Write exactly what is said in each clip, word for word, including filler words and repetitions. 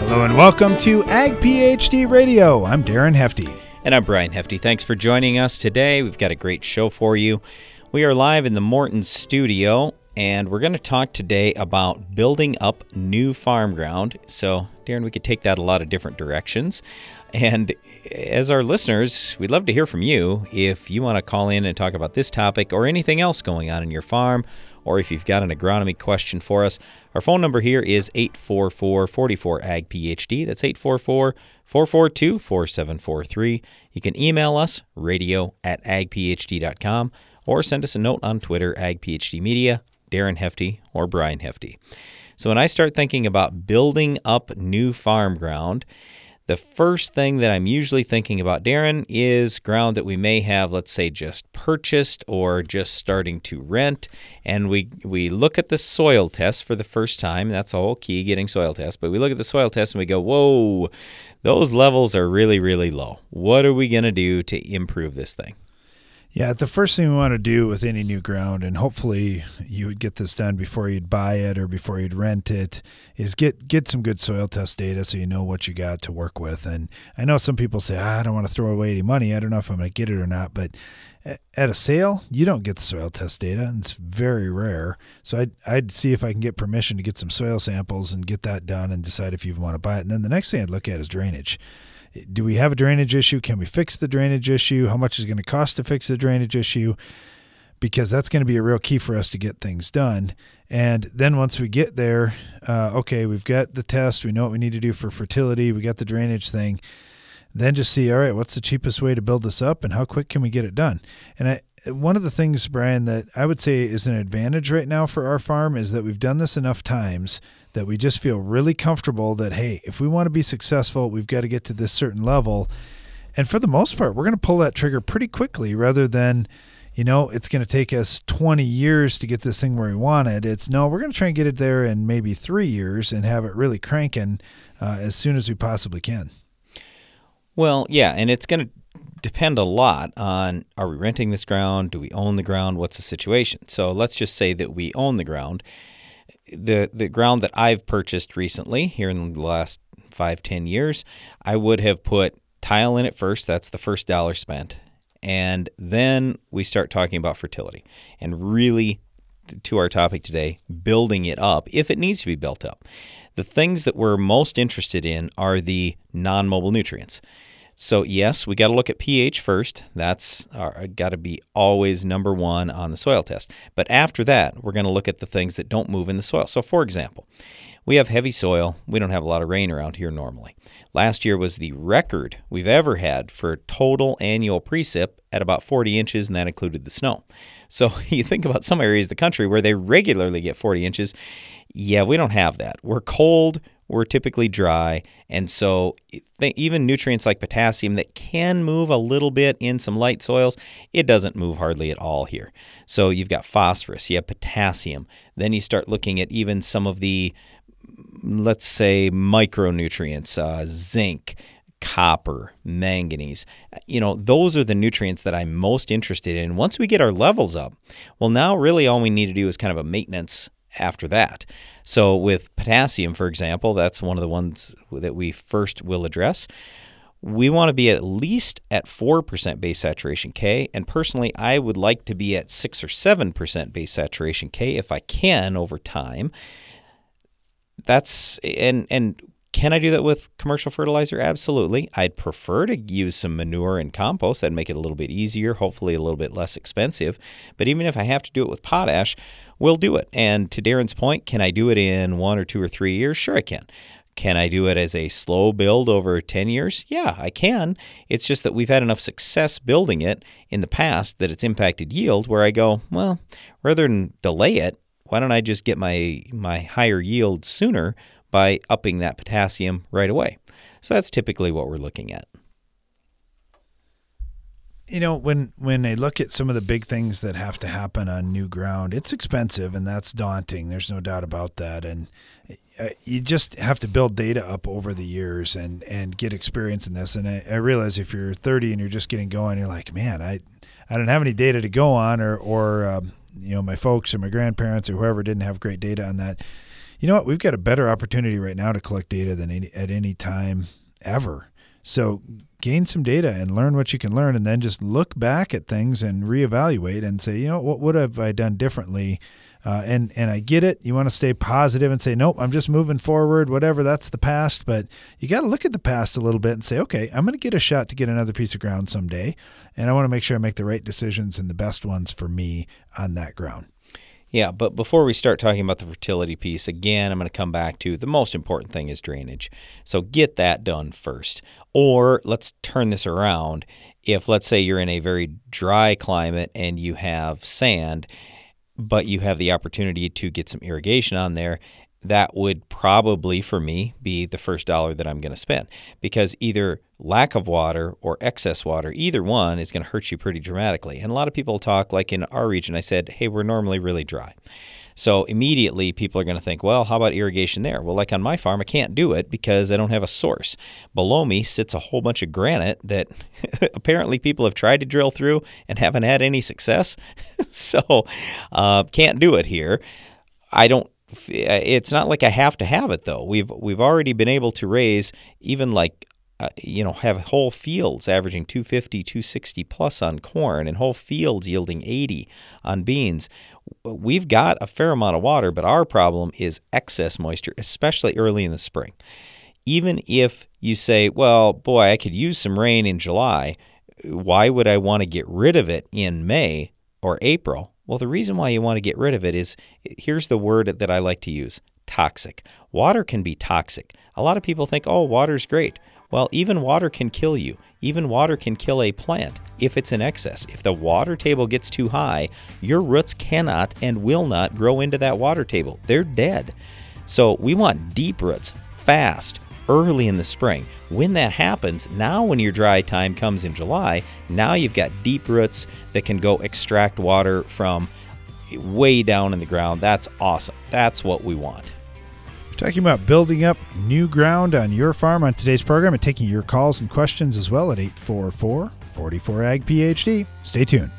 Hello and welcome to Ag PhD Radio. I'm Darren Hefty. And I'm Brian Hefty. Thanks for joining us today. We've got a great show for you. We are live in the Morton studio, and we're going to talk today about building up new farm ground. So, Darren, we could take that a lot of different directions. And as our listeners, we'd love to hear from you if you want to call in and talk about this topic or anything else going on in your farm, or if you've got an agronomy question for us. Our phone number here is eight four four, four four, A G P H D. That's eight four four, four four two, four seven four three. You can email us, radio at ag p h d dot com, or send us a note on Twitter, AgPhD Media, Darren Hefty, or Brian Hefty. So when I start thinking about building up new farm ground, the first thing that I'm usually thinking about, Darren, is ground that we may have, let's say, just purchased or just starting to rent, and we we look at the soil test for the first time. That's the whole key, getting soil tests. But we look at the soil test and we go, whoa, those levels are really, really low. What are we going to do to improve this thing? Yeah, the first thing we want to do with any new ground, and hopefully you would get this done before you'd buy it or before you'd rent it, is get get some good soil test data so you know what you got to work with. And I know some people say, ah, I don't want to throw away any money. I don't know if I'm going to get it or not. But at a sale, you don't get the soil test data, and it's very rare. So I'd, I'd see if I can get permission to get some soil samples and get that done and decide if you want to buy it. And then the next thing I'd look at is drainage. Do we have a drainage issue? Can we fix the drainage issue? How much is it going to cost to fix the drainage issue? Because that's going to be a real key for us to get things done. And then once we get there, uh, okay, we've got the test. We know what we need to do for fertility. We got the drainage thing. Then just see, all right, what's the cheapest way to build this up and how quick can we get it done? And I, one of the things, Brian, that I would say is an advantage right now for our farm is that we've done this enough times that we just feel really comfortable that, hey, if we want to be successful, we've got to get to this certain level. And for the most part, we're going to pull that trigger pretty quickly rather than, you know, it's going to take us twenty years to get this thing where we want it. It's, no, we're going to try and get it there in maybe three years and have it really cranking uh, as soon as we possibly can. Well, yeah, and it's going to depend a lot on, are we renting this ground? Do we own the ground? What's the situation? So let's just say that we own the ground. The the ground that I've purchased recently, here in the last five, ten years, I would have put tile in it first. That's the first dollar spent. And then we start talking about fertility and really, to our topic today, building it up if it needs to be built up. The things that we're most interested in are the non-mobile nutrients. So yes, we got to look at pH first. That's got to be always number one on the soil test. But after that, we're going to look at the things that don't move in the soil. So for example, we have heavy soil. We don't have a lot of rain around here normally. Last year was the record we've ever had for total annual precip at about forty inches, and that included the snow. So you think about some areas of the country where they regularly get forty inches. Yeah, we don't have that. We're cold. We're typically dry, and so th- even nutrients like potassium that can move a little bit in some light soils, it doesn't move hardly at all here. So you've got phosphorus, you have potassium. Then you start looking at even some of the, let's say, micronutrients, uh, zinc, copper, manganese. You know, those are the nutrients that I'm most interested in. Once we get our levels up, well, now really all we need to do is kind of a maintenance after that. So with potassium, for example, that's one of the ones that we first will address. We want to be at least at four percent base saturation K, and personally, I would like to be at six or seven percent base saturation K if I can over time. That's, and, and can I do that with commercial fertilizer? Absolutely. I'd prefer to use some manure and compost. That'd make it a little bit easier, hopefully a little bit less expensive. But even if I have to do it with potash, we'll do it. And to Darren's point, can I do it in one or two or three years? Sure I can. Can I do it as a slow build over ten years? Yeah, I can. It's just that we've had enough success building it in the past that it's impacted yield where I go, well, rather than delay it, why don't I just get my, my higher yield sooner by upping that potassium right away? So that's typically what we're looking at. You know, when, when I look at some of the big things that have to happen on new ground, it's expensive and that's daunting. There's no doubt about that. And you just have to build data up over the years and, and get experience in this. And I, I realize if you're thirty and you're just getting going, you're like, man, I, I don't have any data to go on, or, or um, you know, my folks or my grandparents or whoever didn't have great data on that. you know what? We've got a better opportunity right now to collect data than any, at any time ever. So gain some data and learn what you can learn, and then just look back at things and reevaluate and say, you know, what would have I done differently? Uh, and, and I get it. You want to stay positive and say, nope, I'm just moving forward, whatever, that's the past. But you got to look at the past a little bit and say, okay, I'm going to get a shot to get another piece of ground someday. And I want to make sure I make the right decisions and the best ones for me on that ground. Yeah, but before we start talking about the fertility piece, again, I'm going to come back to the most important thing is drainage. So get that done first. Or let's turn this around. If, let's say, you're in a very dry climate and you have sand, but you have the opportunity to get some irrigation on there, that would probably, for me, be the first dollar that I'm going to spend, because either lack of water or excess water, either one is going to hurt you pretty dramatically. And a lot of people talk, like in our region, I said, hey, we're normally really dry. So immediately people are going to think, well, how about irrigation there? Well, like on my farm, I can't do it because I don't have a source. Below me sits a whole bunch of granite that apparently people have tried to drill through and haven't had any success. So uh, can't do it here. I don't It's not like I have to have it, though. We've we've already been able to raise even like, uh, you know, have whole fields averaging two fifty, two sixty plus on corn and whole fields yielding eighty on beans. We've got a fair amount of water, but our problem is excess moisture, especially early in the spring. Even if you say, well, boy, I could use some rain in July, why would I want to get rid of it in May or April? Well, the reason why you want to get rid of it is, here's the word that I like to use, toxic. Water can be toxic. A lot of people think, oh, water's great. Well, even water can kill you. Even water can kill a plant if it's in excess. If the water table gets too high, your roots cannot and will not grow into that water table. They're dead. So we want deep roots, fast, early in the spring. When that happens, now when your dry time comes in July, now you've got deep roots that can go extract water from way down in the ground. That's awesome. That's what we want. We're talking about building up new ground on your farm on today's program and taking your calls and questions as well at eight four four, four four, A G P H D. Stay tuned.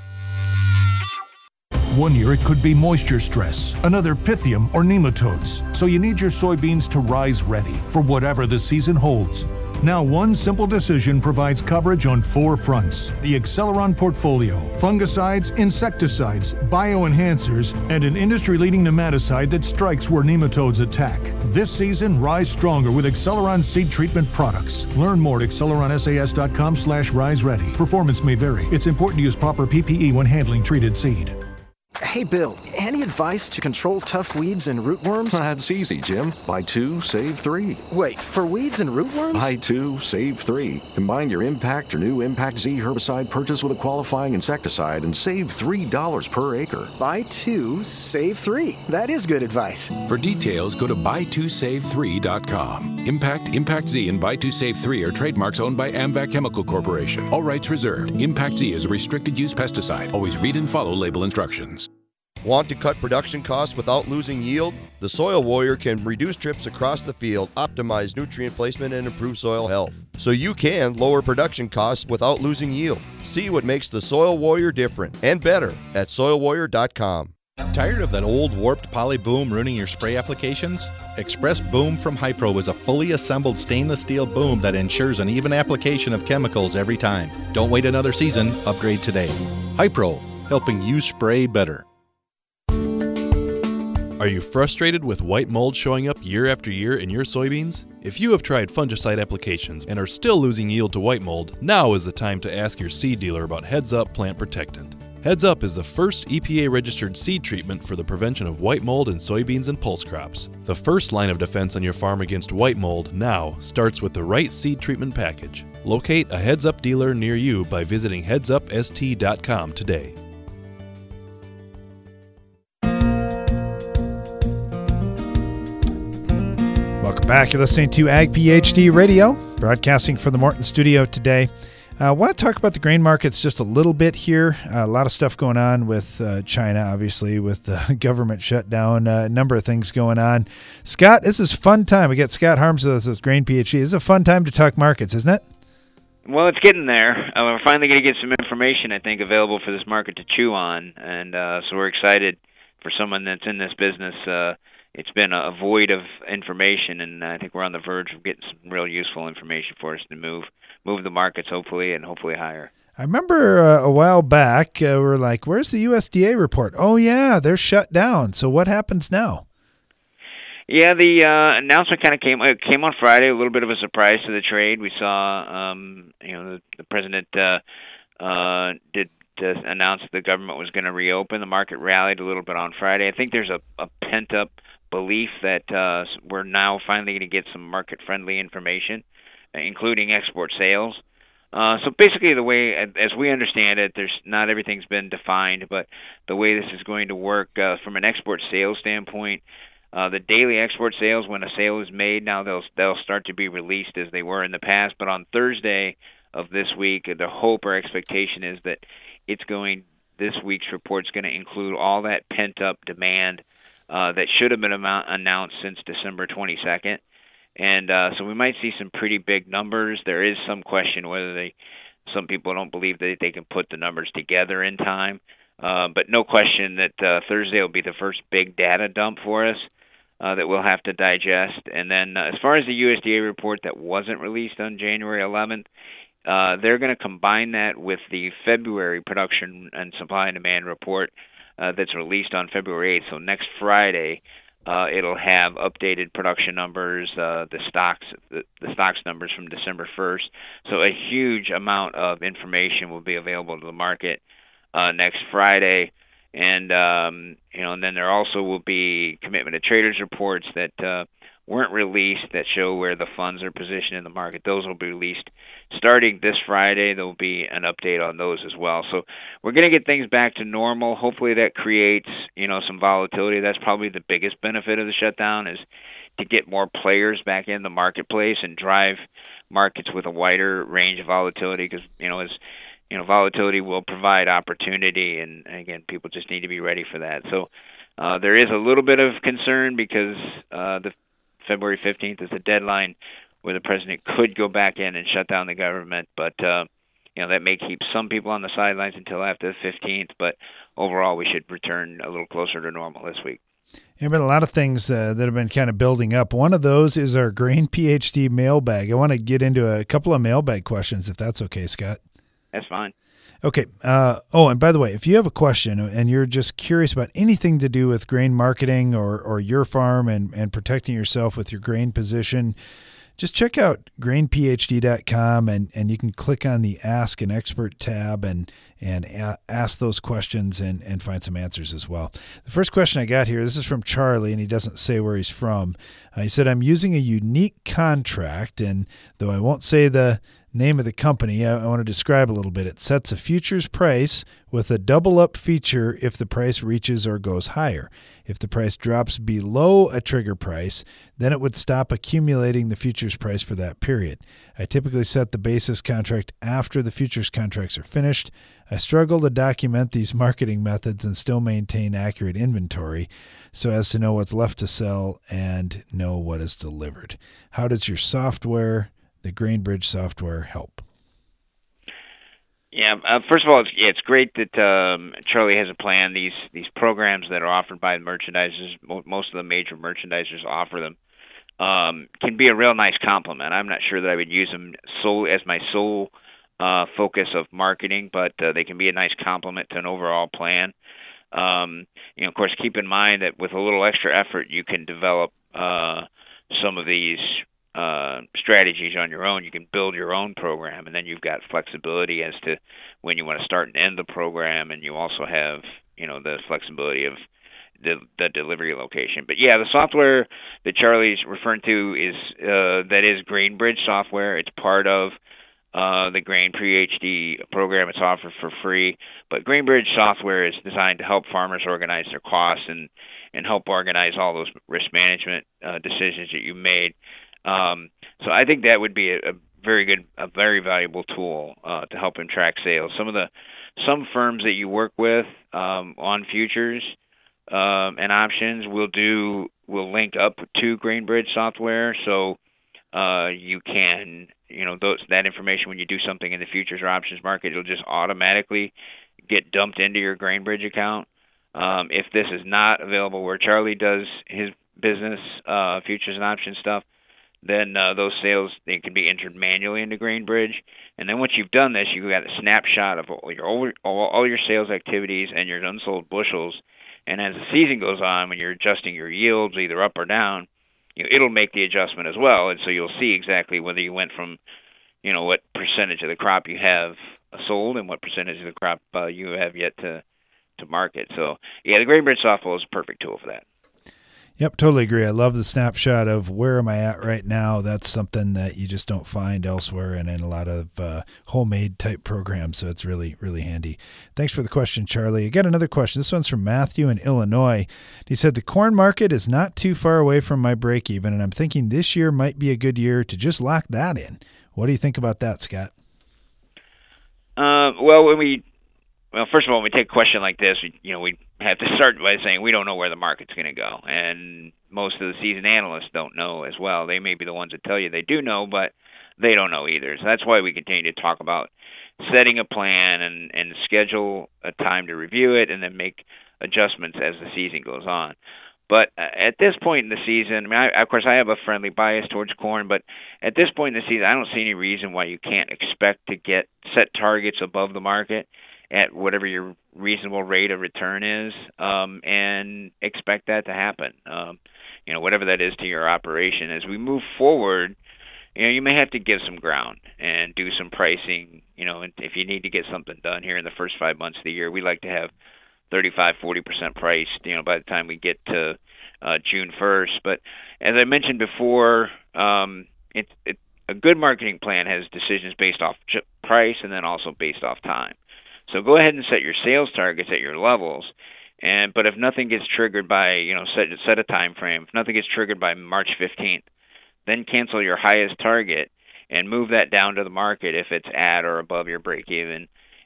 One year it could be moisture stress, another Pythium or nematodes. So you need your soybeans to rise ready for whatever the season holds. Now one simple decision provides coverage on four fronts. The Acceleron portfolio, fungicides, insecticides, bioenhancers, and an industry-leading nematicide that strikes where nematodes attack. This season, rise stronger with Acceleron seed treatment products. Learn more at acceleron S A S dot com slash rise ready. Performance may vary. It's important to use proper P P E when handling treated seed. Hey, Bill, any advice to control tough weeds and rootworms? That's easy, Jim. Buy two, save three. Wait, for weeds and rootworms? Buy two, save three. Combine your Impact or new Impact Z herbicide purchase with a qualifying insecticide and save three dollars per acre. Buy two, save three. That is good advice. For details, go to buy two save three dot com. Impact, Impact Z, and buy two save three are trademarks owned by AMVAC Chemical Corporation. All rights reserved. Impact Z is a restricted use pesticide. Always read and follow label instructions. Want to cut production costs without losing yield? The Soil Warrior can reduce trips across the field, optimize nutrient placement, and improve soil health. So you can lower production costs without losing yield. See what makes the Soil Warrior different and better at soil warrior dot com. Tired of that old warped poly boom ruining your spray applications? Express Boom from Hypro is a fully assembled stainless steel boom that ensures an even application of chemicals every time. Don't wait another season, upgrade today. Hypro, helping you spray better. Are you frustrated with white mold showing up year after year in your soybeans? If you have tried fungicide applications and are still losing yield to white mold, now is the time to ask your seed dealer about Heads Up Plant Protectant. Heads Up is the first E P A-registered seed treatment for the prevention of white mold in soybeans and pulse crops. The first line of defense on your farm against white mold now starts with the right seed treatment package. Locate a Heads Up dealer near you by visiting heads up S T dot com today. Welcome back. You're listening to Ag PhD Radio, broadcasting from the Morton studio today. I uh, want to talk about the grain markets just a little bit here. Uh, a lot of stuff going on with uh, China, obviously, with the government shutdown, uh, a number of things going on. Scott, this is a fun time. We got Scott Harms with us as Grain PhD. This is a fun time to talk markets, isn't it? Well, it's getting there. Uh, we're finally going to get some information, I think, available for this market to chew on, and uh, so we're excited for someone that's in this business. Uh, it's been a void of information, and I think we're on the verge of getting some real useful information for us to move move the markets, hopefully, and hopefully higher. I remember uh, a while back, uh, we were like, where's the U S D A report? Oh, yeah, they're shut down. So what happens now? Yeah, the uh, announcement kind of came it came on Friday, a little bit of a surprise to the trade. We saw, um, you know, the, the president uh, uh, did uh, announce the government was going to reopen. The market rallied a little bit on Friday. I think there's a, a pent-up belief that uh, we're now finally going to get some market-friendly information, including export sales. Uh, so basically, the way, as we understand it, there's not everything's been defined, but the way this is going to work uh, from an export sales standpoint, uh, the daily export sales, when a sale is made, now they'll they'll start to be released as they were in the past. But on Thursday of this week, the hope or expectation is that it's going. This week's report is going to include all that pent-up demand uh, that should have been amount, announced since December twenty-second. And uh, so we might see some pretty big numbers. There is some question whether they, some people don't believe that they can put the numbers together in time. Uh, but no question that uh, Thursday will be the first big data dump for us uh, that we'll have to digest. And then uh, as far as the U S D A report that wasn't released on January eleventh, uh, they're going to combine that with the February production and supply and demand report uh, that's released on February eighth. So next Friday, Uh, it'll have updated production numbers, uh, the stocks, the, the stocks numbers from December first. So a huge amount of information will be available to the market uh, next Friday, and um, you know, and then there also will be commitment of traders reports that uh, weren't released that show where the funds are positioned in the market. Those will be released starting this Friday. There will be an update on those as well. So we're going to get things back to normal. Hopefully that creates, you know, some volatility. That's probably the biggest benefit of the shutdown, is to get more players back in the marketplace and drive markets with a wider range of volatility, because, you know, as you know, volatility will provide opportunity, and again, people just need to be ready for that. So uh, there is a little bit of concern because uh, the February fifteenth is the deadline where the president could go back in and shut down the government, but uh, you know, that may keep some people on the sidelines until after the fifteenth, but overall we should return a little closer to normal this week. There have been a lot of things uh, that have been kind of building up. One of those is our Grain PhD mailbag. I want to get into a couple of mailbag questions, if that's okay, Scott. That's fine. Okay. Uh, oh, and by the way, if you have a question and you're just curious about anything to do with grain marketing or, or your farm and, and protecting yourself with your grain position, just check out grain p h d dot com, and, and you can click on the Ask an Expert tab and and a- ask those questions and, and find some answers as well. The first question I got here, this is from Charlie, and he doesn't say where he's from. Uh, he said, I'm using a unique contract, and though I won't say the name of the company, I, I want to describe a little bit. It sets a futures price with a double up feature if the price reaches or goes higher. If the price drops below a trigger price, then it would stop accumulating the futures price for that period. I typically set the basis contract after the futures contracts are finished. I struggle to document these marketing methods and still maintain accurate inventory so as to know what's left to sell and know what is delivered. How does your software, the GrainBridge software, help? Yeah, uh, first of all, it's, yeah, it's great that um, Charlie has a plan. These these programs that are offered by the merchandisers, mo- most of the major merchandisers offer them, um, can be a real nice complement. I'm not sure that I would use them sole, as my sole uh, focus of marketing, but uh, they can be a nice complement to an overall plan. Um, you know, of course, keep in mind that with a little extra effort, you can develop uh, some of these uh, strategies on your own. You can build your own program, and then you've got flexibility as to when you want to start and end the program, and you also have, you know, the flexibility of the, the delivery location. But yeah, the software that Charlie's referring to is uh, that is GrainBridge software. It's part of uh, the Grain PhD program. It's offered for free. But GrainBridge software is designed to help farmers organize their costs and, and help organize all those risk management uh, decisions that you made. Um, so I think that would be a, a very good, a very valuable tool uh, to help him track sales. Some of the some firms that you work with um, on futures um, and options will do will link up to GrainBridge software, so uh, you can, you know, those, that information when you do something in the futures or options market, it'll just automatically get dumped into your GrainBridge account. Um, if this is not available where Charlie does his business, uh, futures and options stuff, then uh, those sales, they can be entered manually into GrainBridge. And then once you've done this, you've got a snapshot of all your all, all your sales activities and your unsold bushels. And as the season goes on, when you're adjusting your yields either up or down, you know, it'll make the adjustment as well. And so you'll see exactly whether you went from, you know, what percentage of the crop you have sold and what percentage of the crop uh, you have yet to, to market. So, yeah, the GrainBridge software is a perfect tool for that. Yep, totally agree. I love the snapshot of where am I at right now. That's something that you just don't find elsewhere and in a lot of uh, homemade type programs. So it's really, really handy. Thanks for the question, Charlie. I got another question. This one's from Matthew in Illinois. He said, the corn market is not too far away from my break even, and I'm thinking this year might be a good year to just lock that in. What do you think about that, Scott? Uh, well, when we Well, first of all, when we take a question like this, we, you know, we have to start by saying we don't know where the market's going to go, and most of the seasoned analysts don't know as well. They may be the ones that tell you they do know, but they don't know either. So that's why we continue to talk about setting a plan and, and schedule a time to review it and then make adjustments as the season goes on. But at this point in the season, I mean, I, of course, I have a friendly bias towards corn, but at this point in the season, I don't see any reason why you can't expect to get set targets above the market at whatever your reasonable rate of return is, um, and expect that to happen. Um, you know, whatever that is to your operation. As we move forward, you know, you may have to give some ground and do some pricing. You know, if you need to get something done here in the first five months of the year, we like to have thirty-five, forty percent priced, you know, by the time we get to uh, June first. But as I mentioned before, um, it, it, a good marketing plan has decisions based off price and then also based off time. So go ahead and set your sales targets at your levels, and but if nothing gets triggered by, you know, set set a time frame. If nothing gets triggered by March fifteenth, then cancel your highest target and move that down to the market if it's at or above your break even,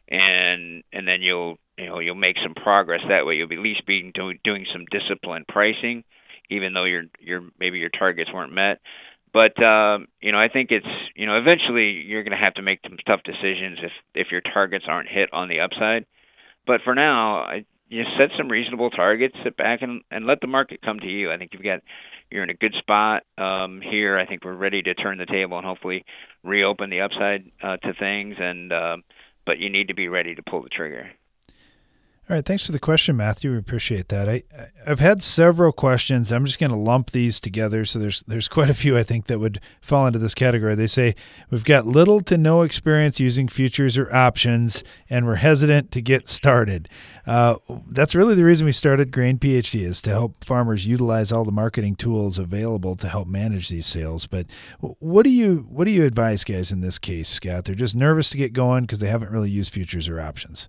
and and then you'll you know you'll make some progress that way. You'll be at least be do, doing some disciplined pricing, even though your your maybe your targets weren't met. But, um, you know, I think it's, you know, eventually you're going to have to make some tough decisions if, if your targets aren't hit on the upside. But for now, I, you set some reasonable targets, sit back and, and let the market come to you. I think you've got, you're in a good spot um, here. I think we're ready to turn the table and hopefully reopen the upside uh, to things. And uh, but you need to be ready to pull the trigger. All right, thanks for the question, Matthew. We appreciate that. I, I've had several questions. I'm just going to lump these together. So there's there's quite a few, I think, that would fall into this category. They say, we've got little to no experience using futures or options, and we're hesitant to get started. Uh, that's really the reason we started Grain PhD, is to help farmers utilize all the marketing tools available to help manage these sales. But what do you what do you advise guys in this case, Scott? They're just nervous to get going because they haven't really used futures or options.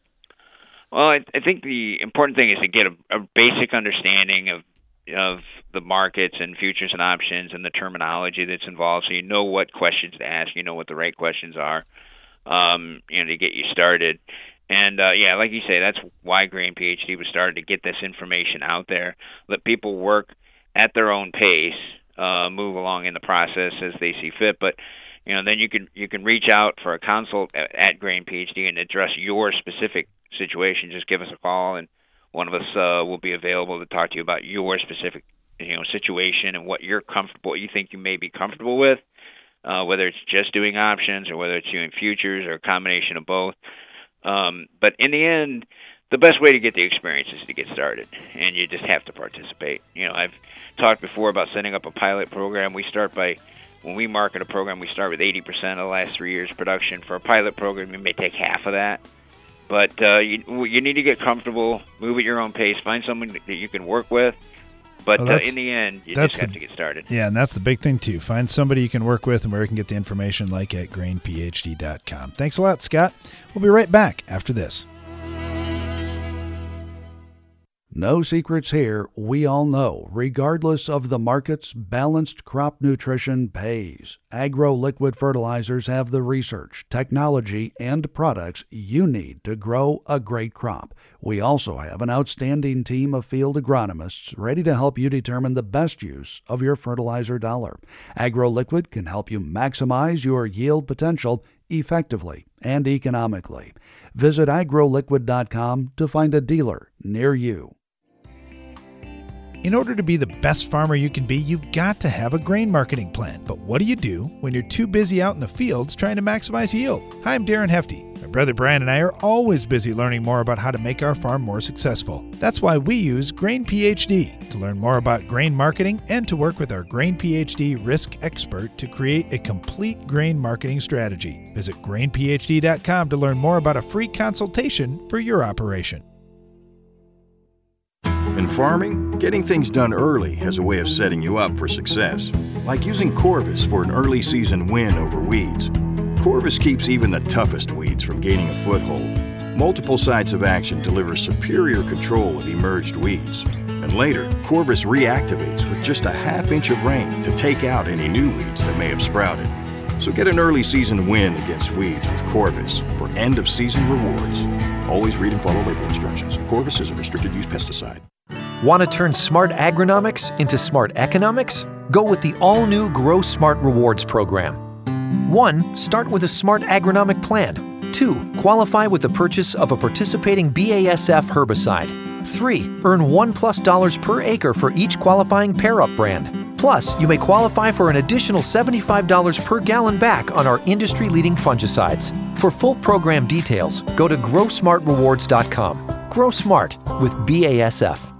Well, I, I think the important thing is to get a, a basic understanding of of the markets and futures and options and the terminology that's involved, so you know what questions to ask, you know what the right questions are, um, you know, to get you started. And uh, yeah, like you say, that's why Grain PhD was started, to get this information out there, let people work at their own pace, uh, move along in the process as they see fit. But you know, then you can you can reach out for a consult at, at Grain PhD and address your specific situation. Just give us a call, and one of us uh, will be available to talk to you about your specific, you know, situation and what you're comfortable, what you think you may be comfortable with, uh, whether it's just doing options or whether it's doing futures or a combination of both. Um, but in the end, the best way to get the experience is to get started, and you just have to participate. You know, I've talked before about setting up a pilot program. We start by, when we market a program, we start with eighty percent of the last three years production. For a pilot program, you may take half of that. But uh, you, you need to get comfortable, move at your own pace, find someone that you can work with. But well, uh, in the end, you just have the, to get started. Yeah, and that's the big thing, too. Find somebody you can work with and where you can get the information, like at grain p h d dot com. Thanks a lot, Scott. We'll be right back after this. No secrets here. We all know, regardless of the markets, balanced crop nutrition pays. Agro-Liquid fertilizers have the research, technology, and products you need to grow a great crop. We also have an outstanding team of field agronomists ready to help you determine the best use of your fertilizer dollar. Agro-Liquid can help you maximize your yield potential effectively and economically. Visit agro liquid dot com to find a dealer near you. In order to be the best farmer you can be, you've got to have a grain marketing plan. But what do you do when you're too busy out in the fields trying to maximize yield? Hi, I'm Darren Hefty. My brother Brian and I are always busy learning more about how to make our farm more successful. That's why we use Grain PhD to learn more about grain marketing and to work with our Grain PhD risk expert to create a complete grain marketing strategy. Visit grain p h d dot com to learn more about a free consultation for your operation. In farming, getting things done early has a way of setting you up for success, like using Corvus for an early season win over weeds. Corvus keeps even the toughest weeds from gaining a foothold. Multiple sites of action deliver superior control of emerged weeds. And later, Corvus reactivates with just a half inch of rain to take out any new weeds that may have sprouted. So get an early season win against weeds with Corvus for end of season rewards. Always read and follow label instructions. Corvus is a restricted use pesticide. Want to turn smart agronomics into smart economics? Go with the all-new Grow Smart Rewards program. One, start with a smart agronomic plan. Two, qualify with the purchase of a participating B A S F herbicide. Three, earn one plus dollars per acre for each qualifying pair-up brand. Plus, you may qualify for an additional seventy-five dollars per gallon back on our industry-leading fungicides. For full program details, go to grow smart rewards dot com. Grow Smart with B A S F.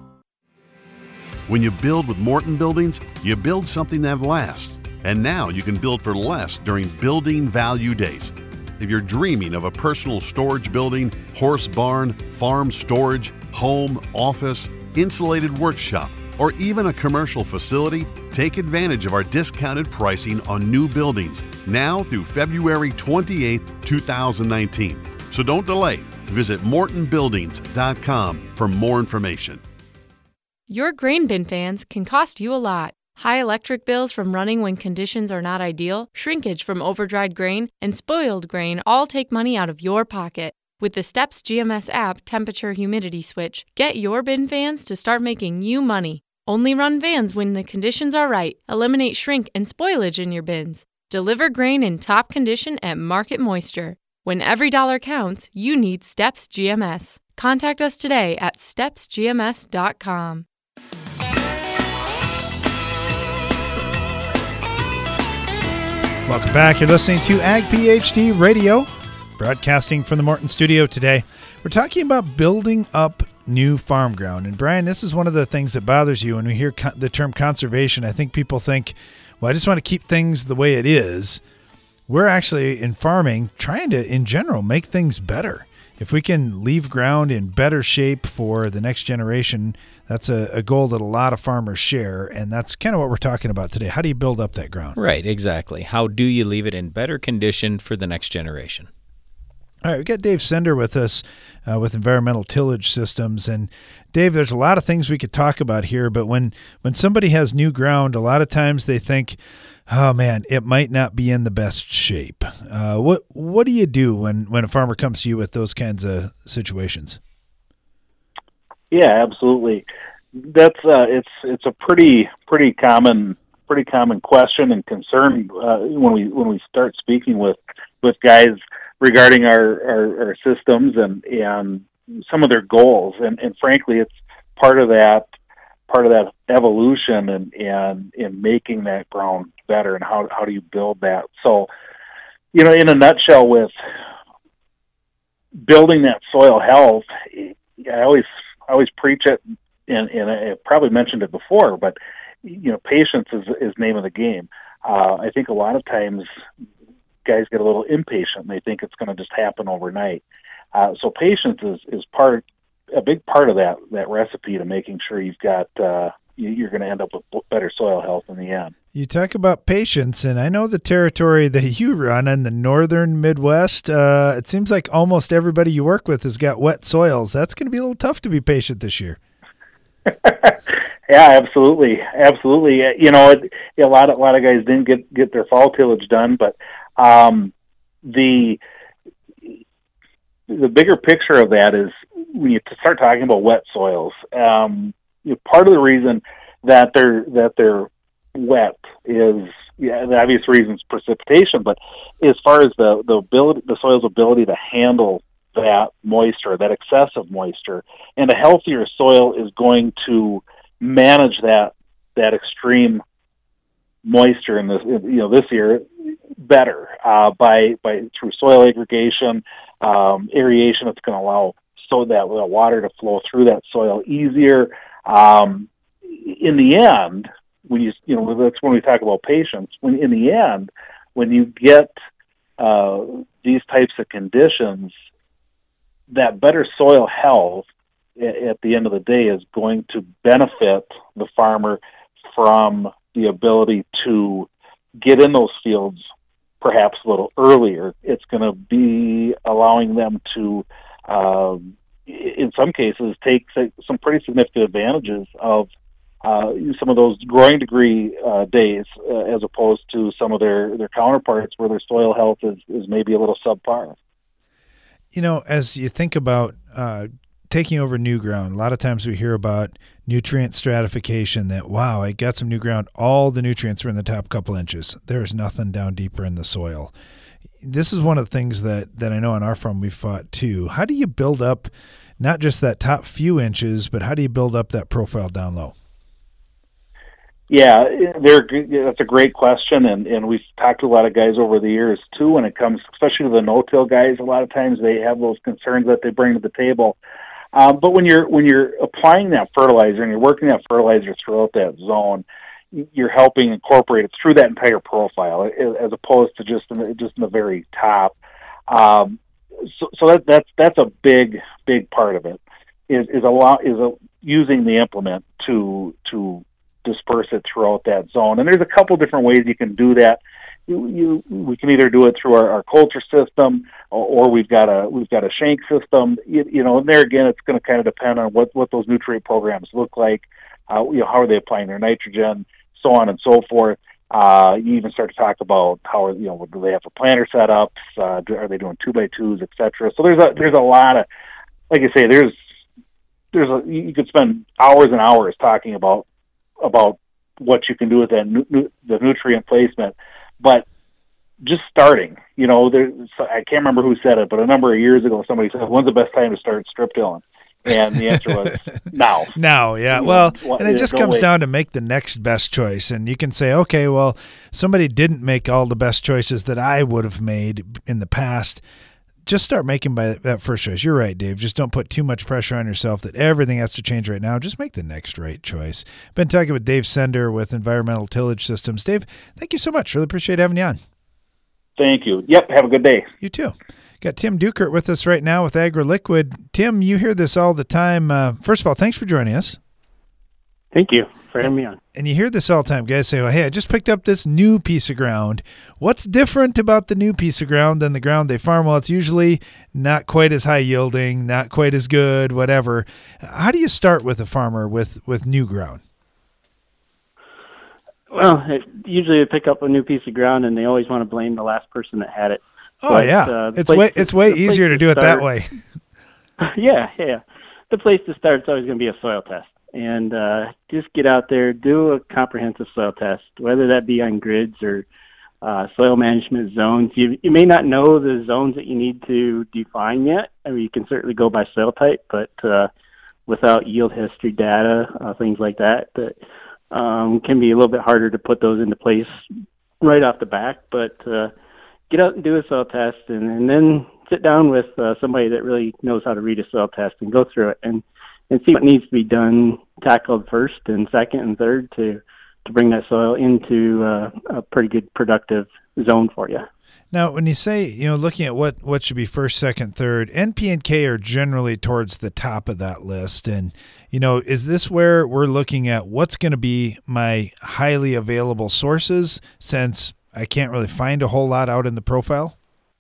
When you build with Morton Buildings, you build something that lasts. And now you can build for less during Building Value Days. If you're dreaming of a personal storage building, horse barn, farm storage, home, office, insulated workshop, or even a commercial facility, take advantage of our discounted pricing on new buildings now through February twenty-eighth, two thousand nineteen. So don't delay. Visit morton buildings dot com for more information. Your grain bin fans can cost you a lot. High electric bills from running when conditions are not ideal, shrinkage from overdried grain, and spoiled grain all take money out of your pocket. With the Steps G M S app temperature humidity switch, get your bin fans to start making you money. Only run fans when the conditions are right. Eliminate shrink and spoilage in your bins. Deliver grain in top condition at market moisture. When every dollar counts, you need Steps G M S. Contact us today at steps g m s dot com. Welcome back. You're listening to Ag PhD Radio, broadcasting from the Morton studio today. We're talking about building up new farm ground. And Brian, this is one of the things that bothers you when we hear co- the term conservation. I think people think, well, I just want to keep things the way it is. We're actually, in farming, trying to, in general, make things better. If we can leave ground in better shape for the next generation, that's a, a goal that a lot of farmers share, and that's kind of what we're talking about today. How do you build up that ground? Right, exactly. How do you leave it in better condition for the next generation? All right, we've got Dave Sender with us uh, with Environmental Tillage Systems. And Dave, there's a lot of things we could talk about here, but when, when somebody has new ground, a lot of times they think, oh man, it might not be in the best shape. Uh, what what do you do when, when a farmer comes to you with those kinds of situations? Yeah, absolutely. That's uh, it's it's a pretty pretty common pretty common question and concern uh, when we when we start speaking with, with guys regarding our, our, our systems and, and some of their goals. And, and frankly, it's part of that part of that evolution and and in making that ground better, and how how do you build that? So, you know, in a nutshell, with building that soil health, I always I always preach it, and, and I probably mentioned it before, but you know, patience is is name of the game. Uh, I think a lot of times guys get a little impatient and they think it's going to just happen overnight. Uh, so patience is is part a big part of that that recipe to making sure you've got uh, you're going to end up with better soil health in the end. You talk about patience, and I know the territory that you run in the northern Midwest, uh, it seems like almost everybody you work with has got wet soils. That's going to be a little tough to be patient this year. Yeah, absolutely, absolutely. You know, it, a lot of a lot of guys didn't get, get their fall tillage done, but um, the the bigger picture of that is when you start talking about wet soils. Um, you know, part of the reason that they're that they're wet is, yeah, the obvious reason is precipitation, but as far as the the ability, the soil's ability to handle that moisture, that excessive moisture, and a healthier soil is going to manage that that extreme moisture in this, you know, this year better uh, by by through soil aggregation, um, aeration. That's going to allow so that water to flow through that soil easier. Um, in the end, when you you know that's when we talk about patience. When in the end, when you get uh, these types of conditions, that better soil health at the end of the day is going to benefit the farmer from the ability to get in those fields perhaps a little earlier. It's going to be allowing them to, uh, in some cases, take some pretty significant advantages of uh, some of those growing degree uh, days uh, as opposed to some of their, their counterparts where their soil health is, is maybe a little subpar. You know, as you think about uh, taking over new ground, a lot of times we hear about nutrient stratification, that, wow, I got some new ground. All the nutrients are in the top couple inches. There's nothing down deeper in the soil. This is one of the things that, that I know on our farm we've fought too. How do you build up not just that top few inches, but how do you build up that profile down low? Yeah, that's a great question, and, and we've talked to a lot of guys over the years too when it comes, especially to the no-till guys. A lot of times they have those concerns that they bring to the table. Um, but when you're when you're applying that fertilizer and you're working that fertilizer throughout that zone, you're helping incorporate it through that entire profile, as opposed to just in the, just in the very top. Um, so, so that that's that's a big big part of it. Is is a lot is a, using the implement to to disperse it throughout that zone. And there's a couple different ways you can do that. You, you we can either do it through our, our culture system, or, or we've got a we've got a shank system. You, you know, and there again, it's going to kind of depend on what, what those nutrient programs look like. Uh, you know, how are they applying their nitrogen, so on and so forth. Uh, you even start to talk about how, you know, do they have a planter setups? Uh, do, are they doing two by twos, et cetera? So there's a there's a lot of, like I say, there's there's a you could spend hours and hours talking about. about what you can do with that nu- nu- the nutrient placement, but just starting, you know, there, I can't remember who said it, but a number of years ago, somebody said, when's the best time to start strip tilling? And the answer was now. Now, yeah. Well, and it just comes down to make the next best choice. And you can say, okay, well, somebody didn't make all the best choices that I would have made in the past. Just start making by that first choice. You're right, Dave. Just don't put too much pressure on yourself that everything has to change right now. Just make the next right choice. Been talking with Dave Sender with Environmental Tillage Systems. Dave, thank you so much. Really appreciate having you on. Thank you. Yep. Have a good day. You too. Got Tim Dukert with us right now with AgroLiquid. Tim, you hear this all the time. Uh, first of all, thanks for joining us. Thank you for having me on. And you hear this all the time. Guys say, well, hey, I just picked up this new piece of ground. What's different about the new piece of ground than the ground they farm? Well, it's usually not quite as high yielding, not quite as good, whatever. How do you start with a farmer with, with new ground? Well, it, usually they pick up a new piece of ground and they always want to blame the last person that had it. Oh, but, yeah. Uh, it's way to, it's way easier to do it that way. yeah, yeah. The place to start is always going to be a soil test. And uh, just get out there, do a comprehensive soil test, whether that be on grids or uh, soil management zones. You, you may not know the zones that you need to define yet. I mean, you can certainly go by soil type, but uh, without yield history data, uh, things like that, that um, can be a little bit harder to put those into place right off the back. But uh, get out and do a soil test, and, and then sit down with uh, somebody that really knows how to read a soil test and go through it and and see what needs to be done, tackled first and second and third to, to bring that soil into uh, a pretty good productive zone for you. Now, when you say, you know, looking at what, what should be first, second, third, N, P, and K are generally towards the top of that list. And, you know, is this where we're looking at what's going to be my highly available sources since I can't really find a whole lot out in the profile?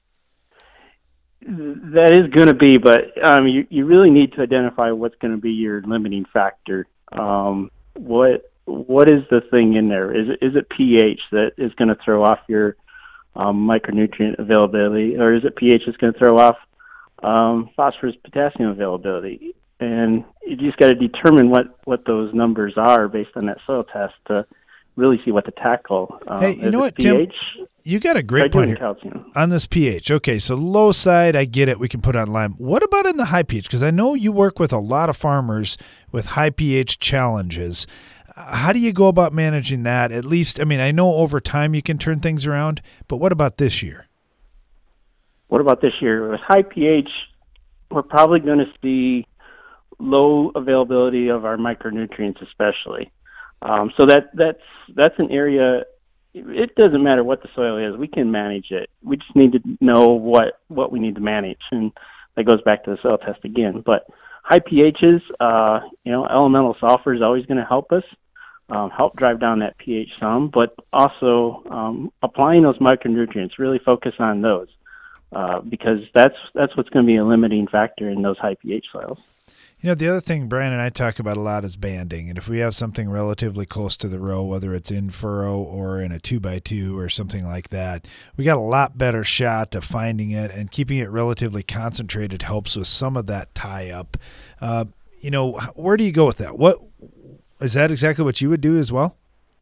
That is going to be, but um, you, you really need to identify what's going to be your limiting factor. Um, what what is the thing in there? Is it, is it pH that is going to throw off your um, micronutrient availability, or is it pH that's going to throw off um, phosphorus potassium availability? And you just got to determine what, what those numbers are based on that soil test to really see what to tackle. Um, hey, you know what, Tim? You got a great point here calcium. On this pH. Okay, so low side, I get it. We can put on lime. What about in the high pH? Because I know you work with a lot of farmers with high pH challenges. How do you go about managing that? At least, I mean, I know over time you can turn things around, but what about this year? What about this year? With high pH, we're probably going to see low availability of our micronutrients, especially. Um, so that that's that's an area. It doesn't matter what the soil is; we can manage it. We just need to know what what we need to manage, and that goes back to the soil test again. But high pHs, uh, you know, elemental sulfur is always going to help us, um, help drive down that pH some. But also um, applying those micronutrients, really focus on those, uh, because that's that's what's going to be a limiting factor in those high pH soils. You know, the other thing Brian and I talk about a lot is banding. And if we have something relatively close to the row, whether it's in furrow or in a two by two or something like that, we got a lot better shot of finding it, and keeping it relatively concentrated helps with some of that tie up. Uh, you know, where do you go with that? What is that exactly what you would do as well?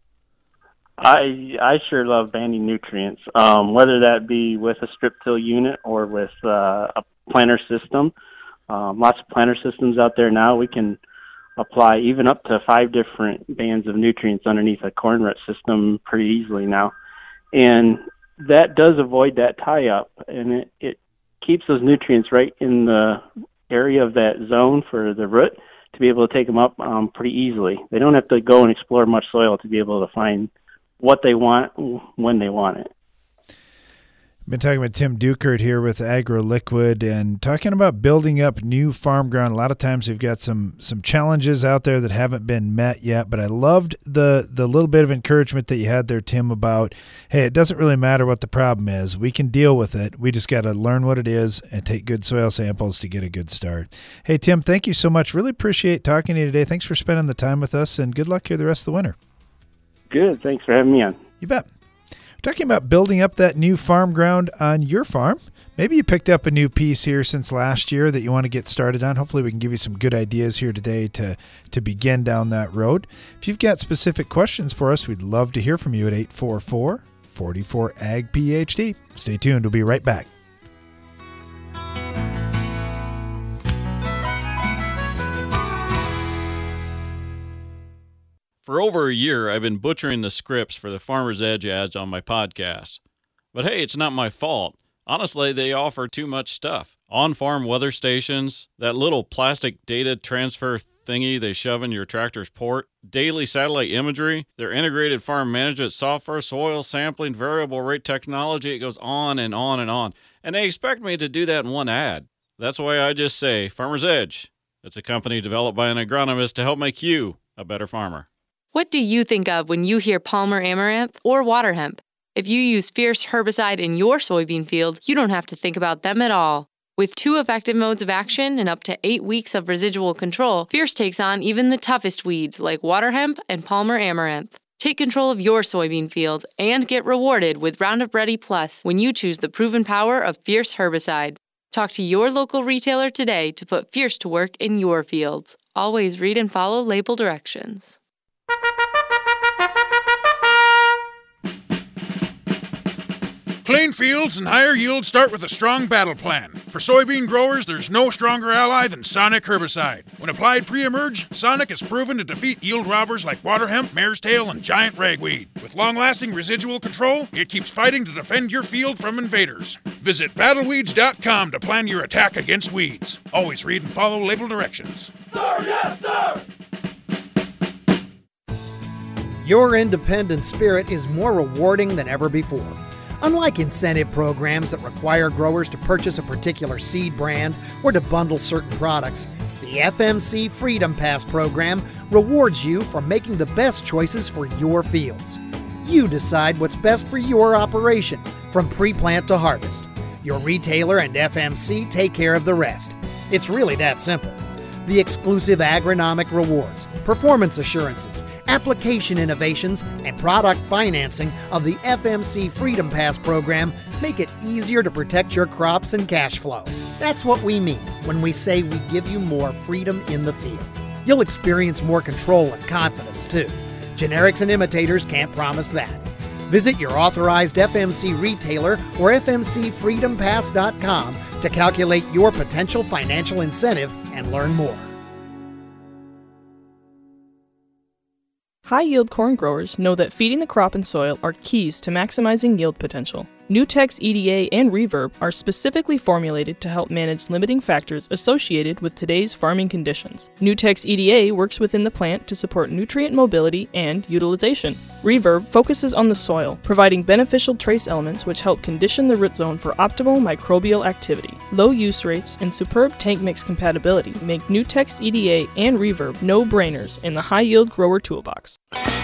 I I sure love banding nutrients, um, whether that be with a strip till unit or with uh, a planter system. Um, lots of planter systems out there now. We can apply even up to five different bands of nutrients underneath a corn root system pretty easily now. And that does avoid that tie-up, and it, it keeps those nutrients right in the area of that zone for the root to be able to take them up um, pretty easily. They don't have to go and explore much soil to be able to find what they want when they want it. Been talking with Tim Dukert here with AgroLiquid and talking about building up new farm ground. A lot of times we've got some some challenges out there that haven't been met yet, but I loved the the little bit of encouragement that you had there, Tim, about, hey, it doesn't really matter what the problem is. We can deal with it. We just got to learn what it is and take good soil samples to get a good start. Hey, Tim, thank you so much. Really appreciate talking to you today. Thanks for spending the time with us, and good luck here the rest of the winter. Good. Thanks for having me on. You bet. Talking about building up that new farm ground on your farm. Maybe you picked up a new piece here since last year that you want to get started on. Hopefully we can give you some good ideas here today to, to begin down that road. If you've got specific questions for us, we'd love to hear from you at eight four four, four four, A G P H D. Stay tuned. We'll be right back. For over a year, I've been butchering the scripts for the Farmer's Edge ads on my podcast. But hey, it's not my fault. Honestly, they offer too much stuff. On-farm weather stations, that little plastic data transfer thingy they shove in your tractor's port, daily satellite imagery, their integrated farm management software, soil sampling, variable rate technology, it goes on and on and on. And they expect me to do that in one ad. That's why I just say Farmer's Edge. It's a company developed by an agronomist to help make you a better farmer. What do you think of when you hear Palmer Amaranth or water hemp? If you use Fierce herbicide in your soybean field, you don't have to think about them at all. With two effective modes of action and up to eight weeks of residual control, Fierce takes on even the toughest weeds like water hemp and Palmer Amaranth. Take control of your soybean field and get rewarded with Roundup Ready Plus when you choose the proven power of Fierce herbicide. Talk to your local retailer today to put Fierce to work in your fields. Always read and follow label directions. Clean fields and higher yields start with a strong battle plan. For soybean growers, there's no stronger ally than Sonic herbicide. When applied pre-emerge, Sonic is proven to defeat yield robbers like water hemp, mare's tail, and giant ragweed. With long-lasting residual control, it keeps fighting to defend your field from invaders. Visit battle weeds dot com to plan your attack against weeds. Always read and follow label directions. Sir, yes, sir! Your independent spirit is more rewarding than ever before. Unlike incentive programs that require growers to purchase a particular seed brand or to bundle certain products, the F M C Freedom Pass program rewards you for making the best choices for your fields. You decide what's best for your operation, from pre-plant to harvest. Your retailer and F M C take care of the rest. It's really that simple. The exclusive agronomic rewards, performance assurances, application innovations, and product financing of the F M C Freedom Pass program make it easier to protect your crops and cash flow. That's what we mean when we say we give you more freedom in the field. You'll experience more control and confidence, too. Generics and imitators can't promise that. Visit your authorized F M C retailer or f m c freedom pass dot com to calculate your potential financial incentive and learn more. High-yield corn growers know that feeding the crop and soil are keys to maximizing yield potential. Nutex E D A and Reverb are specifically formulated to help manage limiting factors associated with today's farming conditions. Nutex E D A works within the plant to support nutrient mobility and utilization. Reverb focuses on the soil, providing beneficial trace elements which help condition the root zone for optimal microbial activity. Low use rates and superb tank mix compatibility make Nutex E D A and Reverb no-brainers in the high-yield grower toolbox.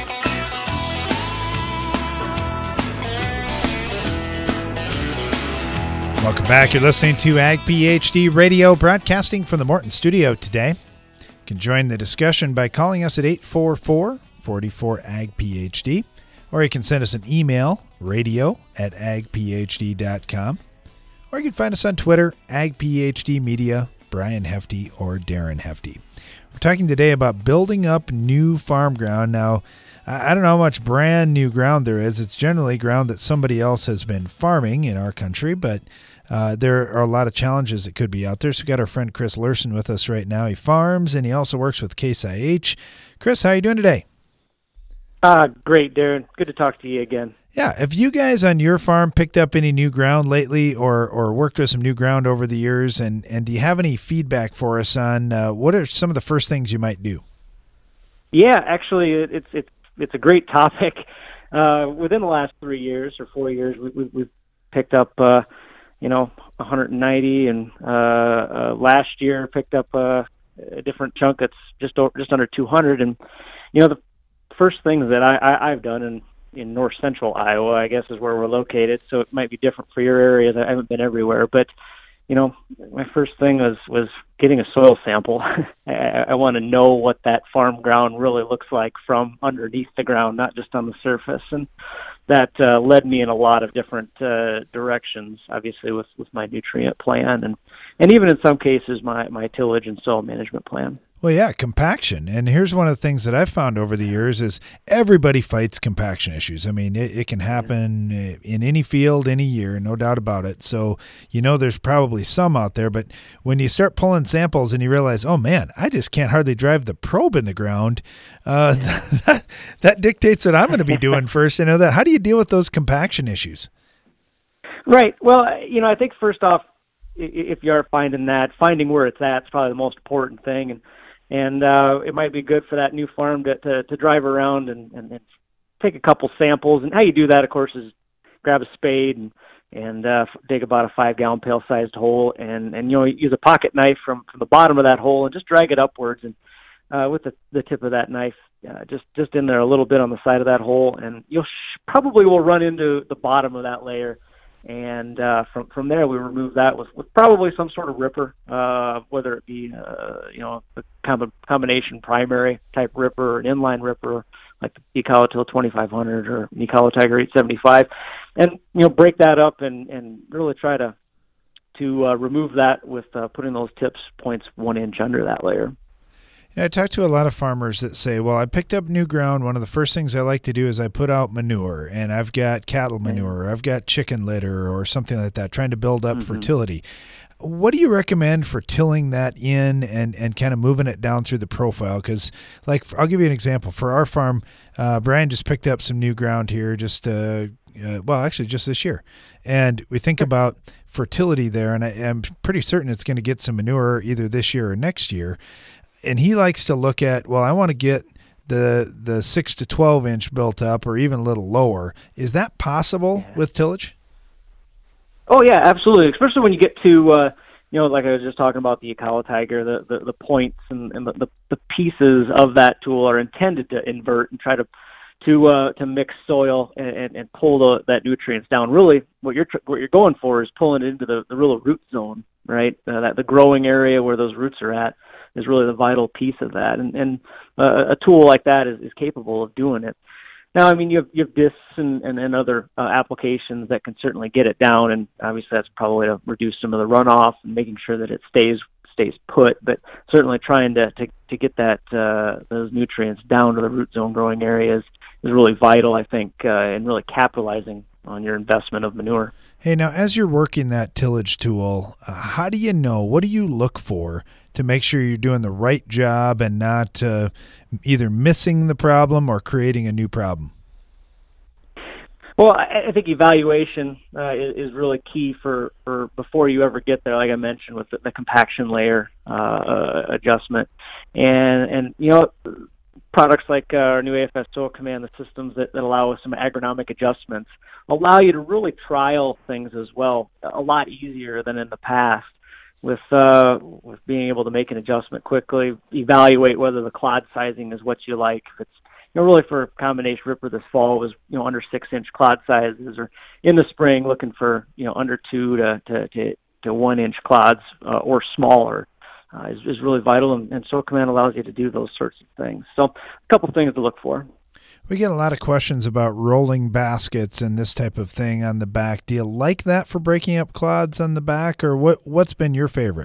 Welcome back. You're listening to Ag PhD Radio, broadcasting from the Morton studio today. You can join the discussion by calling us at eight four four, four four, A G P H D, or you can send us an email, radio at ag p h d dot com, or you can find us on Twitter, Ag PhD Media, Brian Hefty or Darren Hefty. We're talking today about building up new farm ground. Now, I don't know how much brand new ground there is. It's generally ground that somebody else has been farming in our country, but uh, there are a lot of challenges that could be out there. So we've got our friend Chris Lerson with us right now. He farms, and he also works with Case I H. Chris, how are you doing today? Uh, great, Darren. Good to talk to you again. Yeah. Have you guys on your farm picked up any new ground lately or or worked with some new ground over the years? And, and do you have any feedback for us on uh, what are some of the first things you might do? Yeah, actually, it, it's it's it's a great topic. Uh, within the last three years or four years, we, we, we've picked up, uh, you know, one hundred ninety, and uh, uh, last year picked up uh, a different chunk that's just over, just under two hundred. And you know, the first things that I, I, I've done in in north central Iowa, I guess, is where we're located. So it might be different for your areas. I haven't been everywhere, but you know, my first thing was, was getting a soil sample. I, I want to know what that farm ground really looks like from underneath the ground, not just on the surface. And that uh, led me in a lot of different uh, directions, obviously with, with my nutrient plan and, and even in some cases my, my tillage and soil management plan. Well, yeah, compaction. And here's one of the things that I've found over the years is everybody fights compaction issues. I mean, it, it can happen in any field, any year, no doubt about it. So, you know, there's probably some out there. But when you start pulling samples and you realize, oh, man, I just can't hardly drive the probe in the ground, uh, that, that dictates what I'm going to be doing first. You know, that. How do you deal with those compaction issues? Right. Well, you know, I think first off, if you are finding that, finding where it's at is probably the most important thing. And And uh, it might be good for that new farm to, to, to drive around and, and, and take a couple samples. And how you do that, of course, is grab a spade and, and uh, dig about a five-gallon pail-sized hole, and, and you know, use a pocket knife from, from the bottom of that hole and just drag it upwards. And uh, with the, the tip of that knife, uh, just just in there a little bit on the side of that hole, and you'll sh- probably will run into the bottom of that layer. And uh, from from there, we remove that with, with probably some sort of ripper, uh, whether it be uh, you know a com- combination primary type ripper or an inline ripper like the Ecolotil twenty-five hundred or Ecolotiger eight seventy-five, and you know break that up and, and really try to to uh, remove that with uh, putting those tips points one inch under that layer. Yeah, I talk to a lot of farmers that say, well, I picked up new ground. One of the first things I like to do is I put out manure, and I've got cattle manure, or I've got chicken litter or something like that, trying to build up mm-hmm. fertility. What do you recommend for tilling that in and, and kind of moving it down through the profile? Because, like, I'll give you an example. For our farm, uh, Brian just picked up some new ground here just, uh, uh, well, actually just this year. And we think about fertility there, and I, I'm pretty certain it's going to get some manure either this year or next year. And he likes to look at, well, I want to get the the six to twelve inch built up, or even a little lower. Is that possible yeah. with tillage? Oh yeah, absolutely. Especially when you get to, uh, you know, like I was just talking about the Ecolotiger, the, the the points and, and the, the the pieces of that tool are intended to invert and try to to uh, to mix soil and, and, and pull the, that nutrients down. Really, what you're what you're going for is pulling it into the, the real root zone, right? Uh, that the growing area where those roots are at is really the vital piece of that, and and uh, a tool like that is, is capable of doing it. Now, I mean, you have you have discs and, and, and other uh, applications that can certainly get it down, and obviously that's probably to reduce some of the runoff and making sure that it stays stays put. But certainly trying to to, to get that uh, those nutrients down to the root zone growing areas is really vital, I think, uh, in really capitalizing on your investment of manure. Hey, now as you're working that tillage tool, uh, how do you know, what do you look for to make sure you're doing the right job and not uh, either missing the problem or creating a new problem? Well, I, I think evaluation uh, is, is really key for, for before you ever get there, like I mentioned, with the, the compaction layer uh, uh, adjustment. And, and you know, products like uh, our new A F S Soil Command, the systems that, that allow us some agronomic adjustments, allow you to really trial things as well, a lot easier than in the past. With uh, with being able to make an adjustment quickly, evaluate whether the clod sizing is what you like. If it's, you know, really for a combination ripper this fall was, you know, under six inch clod sizes, or in the spring looking for, you know, under two to to to, to one inch clods uh, or smaller uh, is is really vital, and, and Soil Command allows you to do those sorts of things. So a couple things to look for. We get a lot of questions about rolling baskets and this type of thing on the back. Do you like that for breaking up clods on the back, or what? What's been your favorite?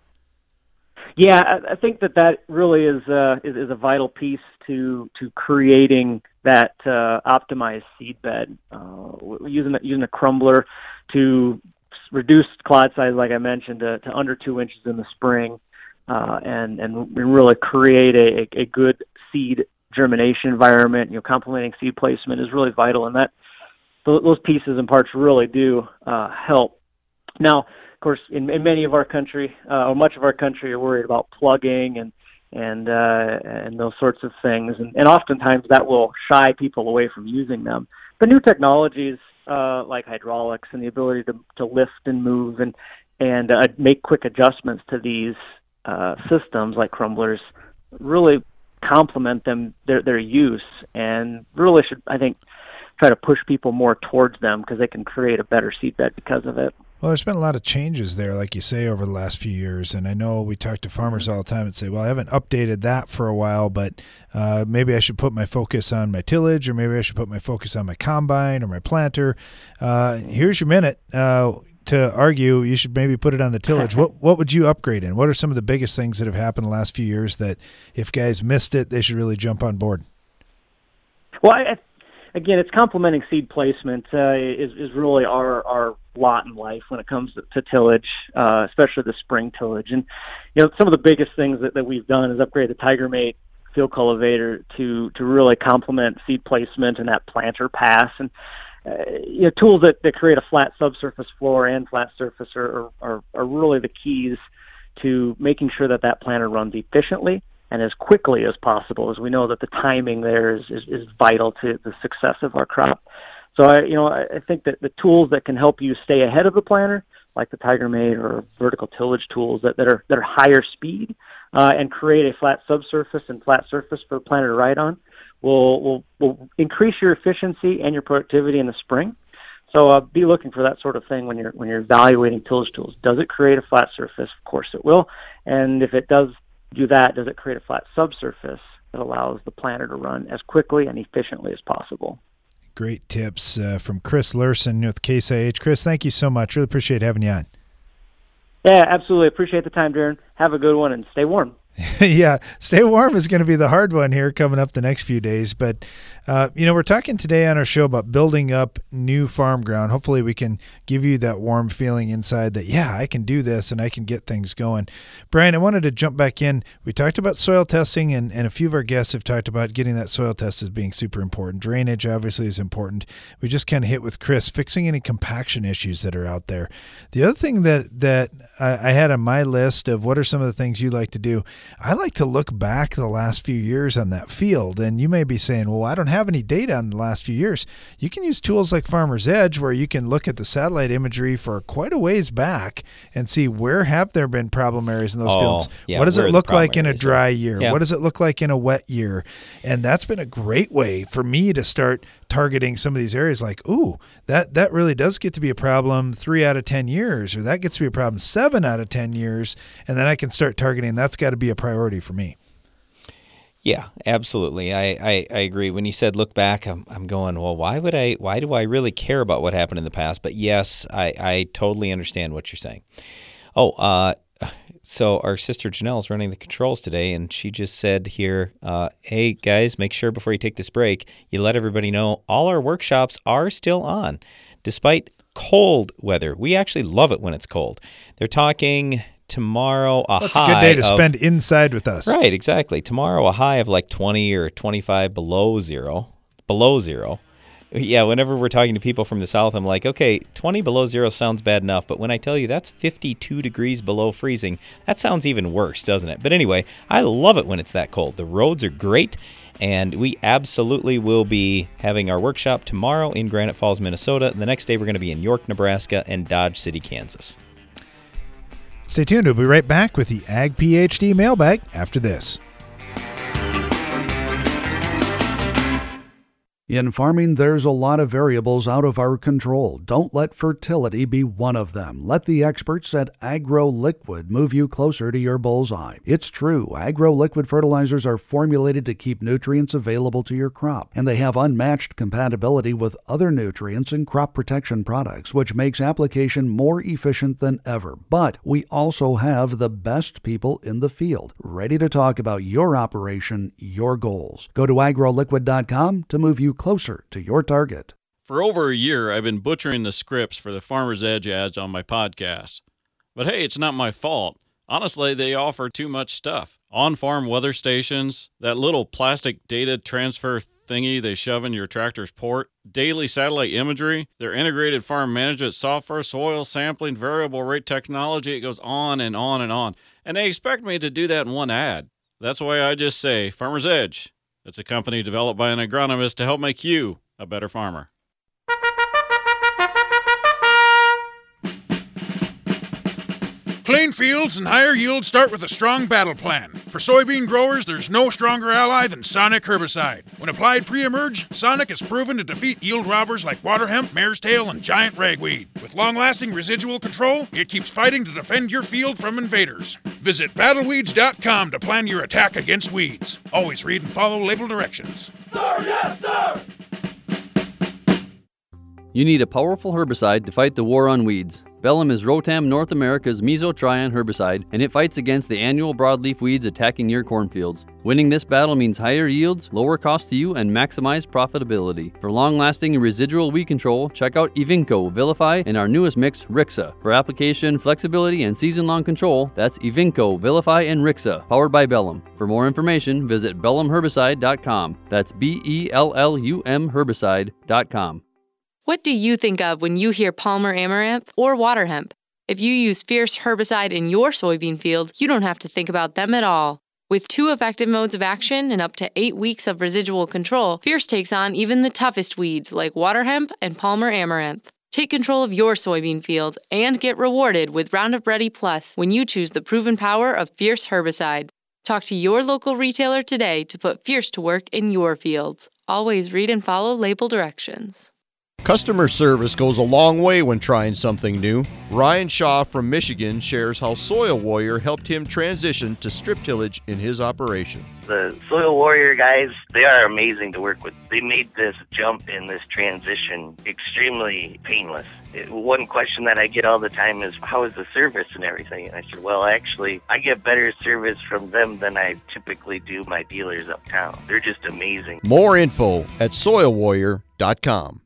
Yeah, I, I think that that really is, uh, is is a vital piece to to creating that uh, optimized seed bed. Uh, using using a crumbler to reduce clod size, like I mentioned, to, to under two inches in the spring, uh, and and really create a, a good seed germination environment, you know, complementing seed placement is really vital, and that those pieces and parts really do uh, help. Now, of course, in, in many of our country, uh, or much of our country, are worried about plugging and and uh, and those sorts of things, and, and oftentimes that will shy people away from using them. But new technologies uh, like hydraulics and the ability to to lift and move and and uh, make quick adjustments to these uh, systems like crumblers really complement them, their their use, and really should, I think, try to push people more towards them because they can create a better seed bed because of it. Well, there's been a lot of changes there, like you say, over the last few years, and I know we talk to farmers all the time and say, well, I haven't updated that for a while, but uh, maybe I should put my focus on my tillage, or maybe I should put my focus on my combine or my planter. Uh, here's your minute uh, to argue you should maybe put it on the tillage. What what would you upgrade in? What are some of the biggest things that have happened the last few years that if guys missed it, they should really jump on board? Well, I, again, it's complementing seed placement uh, is, is really our, our lot in life when it comes to, to tillage, uh, especially the spring tillage. And, you know, some of the biggest things that, that we've done is upgrade the TigerMate field cultivator to, to really complement seed placement and that planter pass. And, uh, you know, tools that, that create a flat subsurface floor and flat surface are, are, are really the keys to making sure that that planter runs efficiently and as quickly as possible, as we know that the timing there is, is, is vital to the success of our crop. So, I, you know, I think that the tools that can help you stay ahead of the planter, like the TigerMate or vertical tillage tools that, that are that are higher speed uh, and create a flat subsurface and flat surface for the planter to ride on, will will will increase your efficiency and your productivity in the spring. So, uh, be looking for that sort of thing when you're when you're evaluating tillage tools. Does it create a flat surface? Of course, it will. And if it does do that, does it create a flat subsurface that allows the planter to run as quickly and efficiently as possible? Great tips uh, from Chris Lerson with Case I H. Chris, thank you so much. Really appreciate having you on. Yeah, absolutely. Appreciate the time, Darren. Have a good one and stay warm. Yeah, stay warm is going to be the hard one here coming up the next few days. But, uh, you know, we're talking today on our show about building up new farm ground. Hopefully we can give you that warm feeling inside that, yeah, I can do this and I can get things going. Brian, I wanted to jump back in. We talked about soil testing, and, and a few of our guests have talked about getting that soil test as being super important. Drainage, obviously, is important. We just kind of hit with Chris, fixing any compaction issues that are out there. The other thing that, that I, I had on my list of what are some of the things you like to do, I like to look back the last few years on that field, and you may be saying, well, I don't have any data on the last few years. You can use tools like Farmer's Edge where you can look at the satellite imagery for quite a ways back and see where have there been problem areas in those oh, fields. Yeah, what does it look like in a dry are. year? Yeah. What does it look like in a wet year? And that's been a great way for me to start targeting some of these areas like, ooh, that, that really does get to be a problem three out of ten years, or that gets to be a problem seven out of ten years. And then I can start targeting. That's got to be a priority for me. Yeah, absolutely. I, I, I agree. When you said look back, I'm, I'm going, well, why would I, why do I really care about what happened in the past? But yes, I, I totally understand what you're saying. Oh, uh, So our sister Janelle's running the controls today, and she just said here, uh, hey, guys, make sure before you take this break, you let everybody know all our workshops are still on, despite cold weather. We actually love it when it's cold. They're talking tomorrow a That's high a good day to of, spend inside with us. Right, exactly. Tomorrow a high of like twenty or twenty-five below zero. Below zero. Yeah, whenever we're talking to people from the south, I'm like, okay, twenty below zero sounds bad enough, but when I tell you that's fifty-two degrees below freezing, that sounds even worse, doesn't it? But anyway, I love it when it's that cold. The roads are great, and we absolutely will be having our workshop tomorrow in Granite Falls, Minnesota. The next day, we're going to be in York, Nebraska, and Dodge City, Kansas. Stay tuned. We'll be right back with the Ag PhD mailbag after this. In farming, there's a lot of variables out of our control. Don't let fertility be one of them. Let the experts at AgroLiquid move you closer to your bullseye. It's true. AgroLiquid fertilizers are formulated to keep nutrients available to your crop, and they have unmatched compatibility with other nutrients and crop protection products, which makes application more efficient than ever. But we also have the best people in the field, ready to talk about your operation, your goals. Go to agro liquid dot com to move you closer to your target. For over a year, I've been butchering the scripts for the Farmer's Edge ads on my podcast. But hey, it's not my fault. Honestly, they offer too much stuff. On-farm weather stations, that little plastic data transfer thingy they shove in your tractor's port, daily satellite imagery, their integrated farm management software, soil sampling, variable rate technology, it goes on and on and on. And they expect me to do that in one ad. That's why I just say Farmer's Edge. It's a company developed by an agronomist to help make you a better farmer. Clean fields and higher yields start with a strong battle plan. For soybean growers, there's no stronger ally than Sonic herbicide. When applied pre-emerge, Sonic has proven to defeat yield robbers like water hemp, mare's tail, and giant ragweed. With long-lasting residual control, it keeps fighting to defend your field from invaders. Visit battle weeds dot com to plan your attack against weeds. Always read and follow label directions. Sir, yes, sir! You need a powerful herbicide to fight the war on weeds. Bellum is Rotam North America's mesotrione herbicide, and it fights against the annual broadleaf weeds attacking your cornfields. Winning this battle means higher yields, lower cost to you, and maximized profitability. For long-lasting and residual weed control, check out Evinco, Vilify, and our newest mix, Rixa. For application, flexibility, and season-long control, that's Evinco, Vilify, and Rixa, powered by Bellum. For more information, visit bellum herbicide dot com. That's B E L L U M herbicide dot com. What do you think of when you hear Palmer Amaranth or water hemp? If you use Fierce herbicide in your soybean field, you don't have to think about them at all. With two effective modes of action and up to eight weeks of residual control, Fierce takes on even the toughest weeds like water hemp and Palmer Amaranth. Take control of your soybean field and get rewarded with Roundup Ready Plus when you choose the proven power of Fierce herbicide. Talk to your local retailer today to put Fierce to work in your fields. Always read and follow label directions. Customer service goes a long way when trying something new. Ryan Shaw from Michigan shares how Soil Warrior helped him transition to strip tillage in his operation. The Soil Warrior guys, they are amazing to work with. They made this jump in this transition extremely painless. It, one question that I get all the time is, how is the service and everything? And I said, well, actually, I get better service from them than I typically do my dealers uptown. They're just amazing. More info at soil warrior dot com.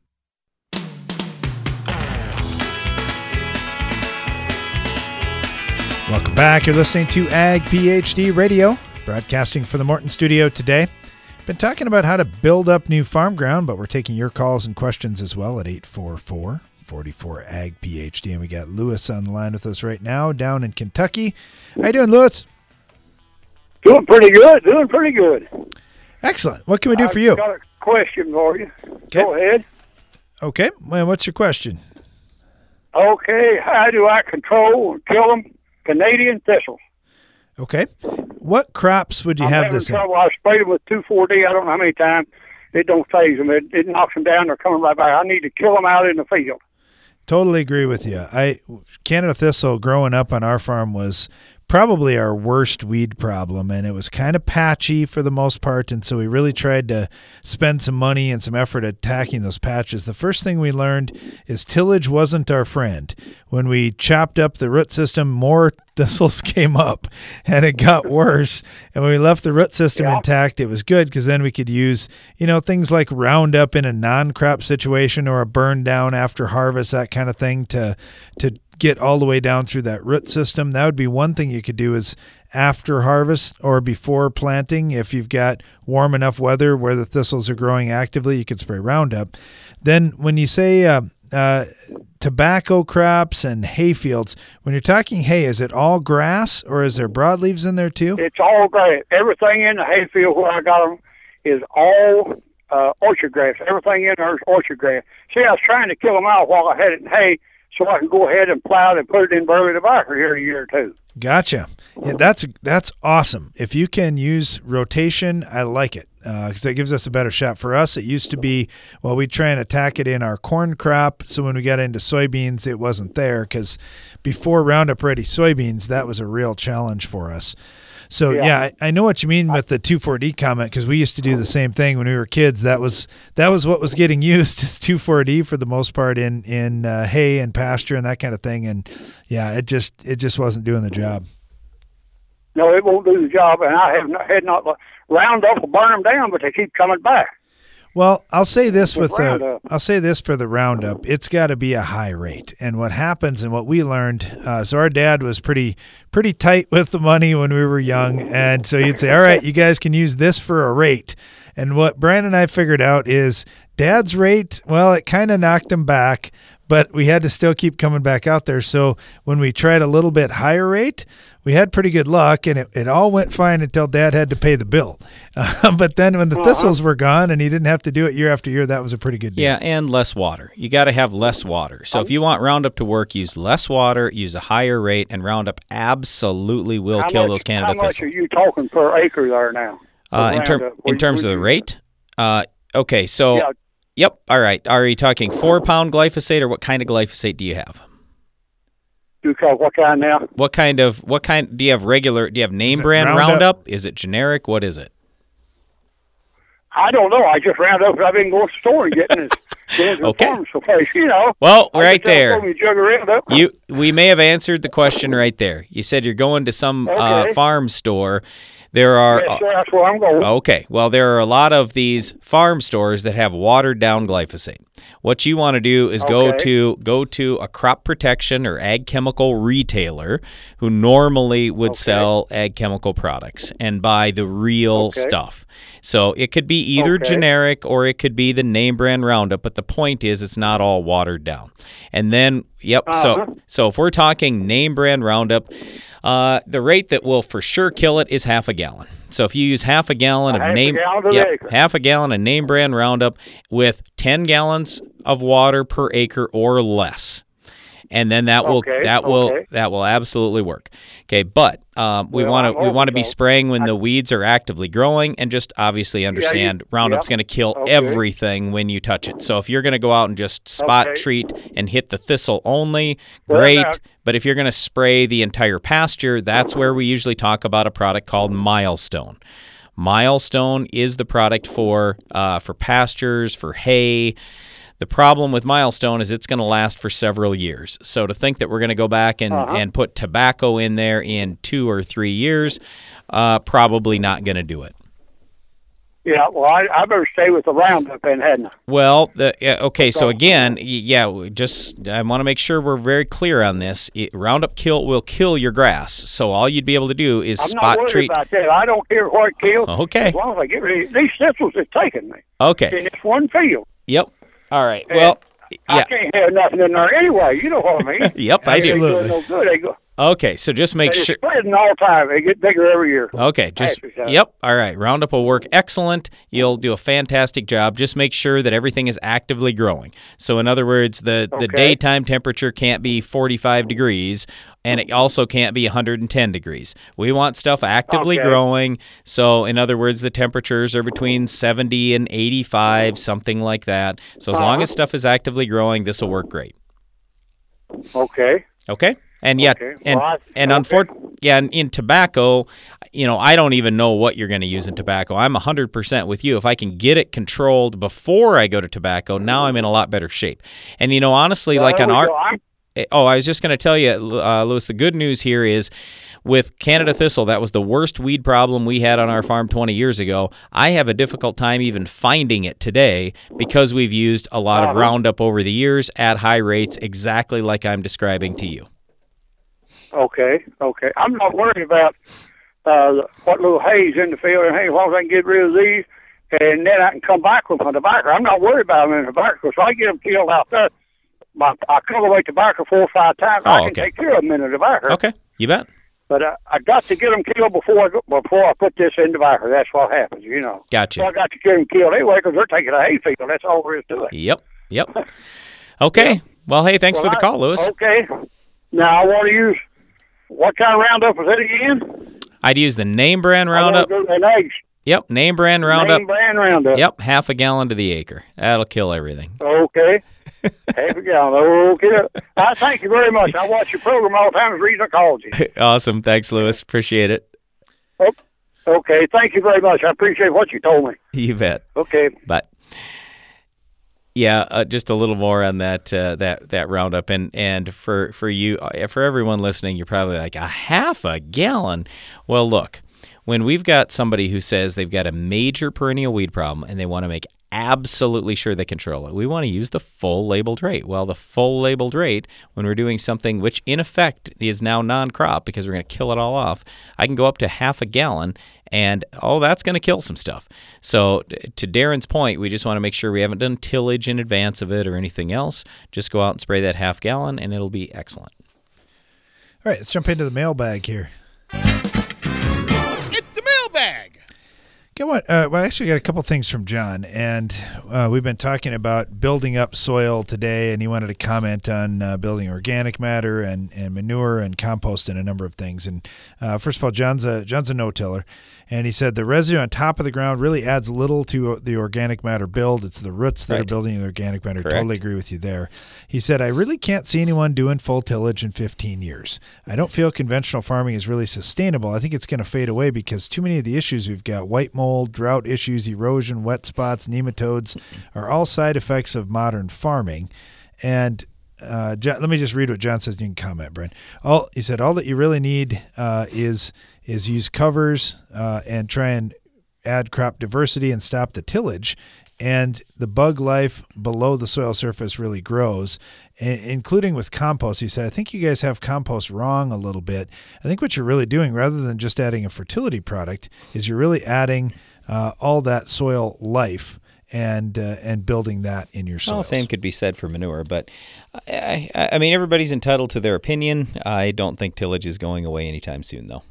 Welcome back. You're listening to Ag PhD Radio, broadcasting from the Morton studio today. Been talking about how to build up new farm ground, but we're taking your calls and questions as well at eight four four, four four, A G P H D. And we got Lewis on the line with us right now down in Kentucky. How you doing, Lewis? Doing pretty good. Doing pretty good. Excellent. What can we do I've for you? Got a question for you. Okay. Go ahead. Okay. Well, what's your question? Okay. How do I control and kill them? Canadian thistles. Okay. What crops would you I'm have this in? trouble. I sprayed them with two four D. I don't know how many times. It don't phase them. It, it knocks them down. They're coming right back. I need to kill them out in the field. Totally agree with you. I Canada thistle growing up on our farm was probably our worst weed problem, and it was kind of patchy for the most part, and so we really tried to spend some money and some effort attacking those patches. The first thing we learned is tillage wasn't our friend. When we chopped up the root system, more thistles came up, and it got worse. And when we left the root system yeah. intact, it was good because then we could use, you know, things like Roundup in a non-crop situation or a burn down after harvest, that kind of thing, to to get all the way down through that root system. That would be one thing you could do is after harvest or before planting. If you've got warm enough weather where the thistles are growing actively, you could spray Roundup. Then when you say uh, uh, tobacco crops and hay fields, when you're talking hay, is it all grass or is there broadleaves in there too? It's all grass. Everything in the hay field where I got them is all uh, orchard grass. Everything in there is orchard grass. See, I was trying to kill them out while I had it in hay, so I can go ahead and plow it and put it in Burley tobacco here in a year or two. Gotcha. Yeah, that's that's awesome. If you can use rotation, I like it because uh, that gives us a better shot. For us, it used to be, well, we'd try and attack it in our corn crop, so when we got into soybeans, it wasn't there because before Roundup Ready soybeans, that was a real challenge for us. So, yeah, yeah I, I know what you mean with the two four D comment because we used to do the same thing when we were kids. That was that was what was getting used is two four D for the most part in, in uh, hay and pasture and that kind of thing. And, yeah, it just it just wasn't doing the job. No, it won't do the job, and I have not, had not Roundup will burn them down, but they keep coming back. Well, I'll say this with the I'll say this for the Roundup. It's got to be a high rate. And what happens and what we learned, uh, so our dad was pretty pretty tight with the money when we were young, and so you'd say, "All right, you guys can use this for a rate." And what Brian and I figured out is Dad's rate, well, it kind of knocked him back, but we had to still keep coming back out there. So when we tried a little bit higher rate, we had pretty good luck, and it, it all went fine until Dad had to pay the bill. Uh, but then when the uh-huh. thistles were gone and he didn't have to do it year after year, that was a pretty good deal. Yeah, and less water. You got to have less water. So if you want Roundup to work, use less water, use a higher rate, and Roundup absolutely will how kill much, those Canada thistles. How much thistles. are you talking per acre there now? Uh, in, term, in terms of the rate? Uh, okay, so, yeah. yep, all right. Are you talking four-pound glyphosate, or what kind of glyphosate do you have? You call what kind now? What kind of, what kind, do you have regular, do you have name brand Roundup? Roundup? Is it generic? What is it? I don't know. I just round up. I've been going to the store and getting it. Going to the Okay. farm place, you know. Well, I right just have there. a jug of Roundup. You, we may have answered the question right there. You said you're going to some uh, Okay. farm store. There are Yes, sir, that's where I'm going. Okay. Well, there are a lot of these farm stores that have watered down glyphosate. What you want to do is go Okay. to go to a crop protection or ag chemical retailer who normally would sell ag chemical products and buy the real Okay. stuff. So it could be either Okay. generic or it could be the name brand Roundup, but the point is it's not all watered down. And then, yep, Uh-huh. so so if we're talking name brand Roundup, uh, the rate that will for sure kill it is half a gallon. So if you use half a gallon A of half a name gallon to the yep, acre. half a gallon of name brand Roundup with ten gallons of water per acre or less. And then that will Okay, that will okay. that will absolutely work. Okay, but um, we Well, want I'm to we want to hoping be so. spraying when the weeds are actively growing, and just obviously understand you- Roundup's yeah, going to kill okay. everything when you touch it. So if you're going to go out and just spot Okay. treat and hit the thistle only, Well, great. now- But if you're going to spray the entire pasture, that's where we usually talk about a product called Milestone. Milestone is the product for uh, for pastures, for hay. The problem with Milestone is it's going to last for several years. So to think that we're going to go back and, Uh-huh. and put tobacco in there in two or three years, uh, probably not going to do it. Yeah, well, I, I better stay with the Roundup then, hadn't I? Well, the yeah, okay. So again, y- yeah, we just I want to make sure we're very clear on this. It, Roundup kill will kill your grass. So all you'd be able to do is I'm spot not worried treat. about that. I don't care what it kills. Okay. As long as I get rid of these thistles, it's taking me. Okay. In this one field. Yep. All right. Well, I yeah. can't have nothing in there anyway. You know what I mean? Yep, I do. They ain't doing no good. They go. Okay. So just make They sure. spreading all the time. They get bigger every year. Okay, just Exercise. yep. All right, Roundup will work excellent. You'll do a fantastic job. Just make sure that everything is actively growing. So in other words, the the Okay. daytime temperature can't be forty-five degrees, and it also can't be one hundred ten degrees. We want stuff actively Okay. growing. So in other words, the temperatures are between seventy and eighty-five, something like that. So as long Uh-huh. as stuff is actively growing, this will work great. Okay. Okay. And yeah, Okay. and Well, I- and okay. unfortunately, yeah, in, in tobacco, you know, I don't even know what you're going to use in tobacco. I'm one hundred percent with you. If I can get it controlled before I go to tobacco, now I'm in a lot better shape. And, you know, honestly, like on our... Oh, I was just going to tell you, uh, Lewis, the good news here is with Canada thistle, that was the worst weed problem we had on our farm twenty years ago. I have a difficult time even finding it today because we've used a lot of Uh-huh. Roundup over the years at high rates, exactly like I'm describing to you. Okay, okay. I'm not worried about uh, what little hay's in the field, and hey, as long as I can get rid of these, and then I can come back with my tobacco. I'm not worried about them in the tobacco, so I get them killed out there. My, I cultivate tobacco four or five times. Oh, I can okay. take care of them in the tobacco. Okay, you bet. But uh, I got to get them killed before I, go, before I put this in tobacco. That's what happens, you know. Gotcha. So I got to get them killed anyway because they're taking a hay field. That's all there is to it. Yep, yep. Okay. Well, hey, thanks Well, for the I- call, Lewis. Okay. Now I want to use what kind of Roundup is it again? I'd use the name brand I wanna Roundup. do an eggs. Yep, name brand Roundup. Name brand Roundup. Yep, half a gallon to the acre. That'll kill everything. Okay. Half a gallon. Okay. I thank you very much. I watch your program all the time. That's the reason I called you. Awesome. Thanks, Lewis. Appreciate it. Oh, okay. Thank you very much. I appreciate what you told me. You bet. Okay. But yeah, uh, just a little more on that uh, that that Roundup, and and for for you, uh, for everyone listening, you're probably like, a half a gallon. Well, look, when we've got somebody who says they've got a major perennial weed problem and they want to make absolutely sure they control it, we want to use the full labeled rate. Well, the full labeled rate, when we're doing something which in effect is now non-crop because we're going to kill it all off, I can go up to half a gallon, and oh, that's going to kill some stuff. So to Darren's point, we just want to make sure we haven't done tillage in advance of it or anything else. Just go out and spray that half gallon, and it'll be excellent. All right, let's jump into the mailbag here. It's the mailbag. Get what? Uh, well, actually, we got a couple things from John, and uh, we've been talking about building up soil today, and he wanted to comment on uh, building organic matter and, and manure and compost and a number of things. And uh, first of all, John's a John's a no-tiller, and he said the residue on top of the ground really adds little to the organic matter build. It's the roots that Right. are building the organic matter. Correct. Totally agree with you there. He said, I really can't see anyone doing full tillage in fifteen years. I don't feel conventional farming is really sustainable. I think it's going to fade away because too many of the issues we've got, white mold, drought issues, erosion, wet spots, nematodes, are all side effects of modern farming. And uh, John, let me just read what John says. You can comment, Brian. All he said, all that you really need uh, is is use covers uh, and try and add crop diversity and stop the tillage. And the bug life below the soil surface really grows, I- including with compost. He said, I think you guys have compost wrong a little bit. I think what you're really doing, rather than just adding a fertility product, is you're really adding uh, all that soil life and uh, and building that in your soil. Well, same could be said for manure, but I, I, I mean, everybody's entitled to their opinion. I don't think tillage is going away anytime soon, though.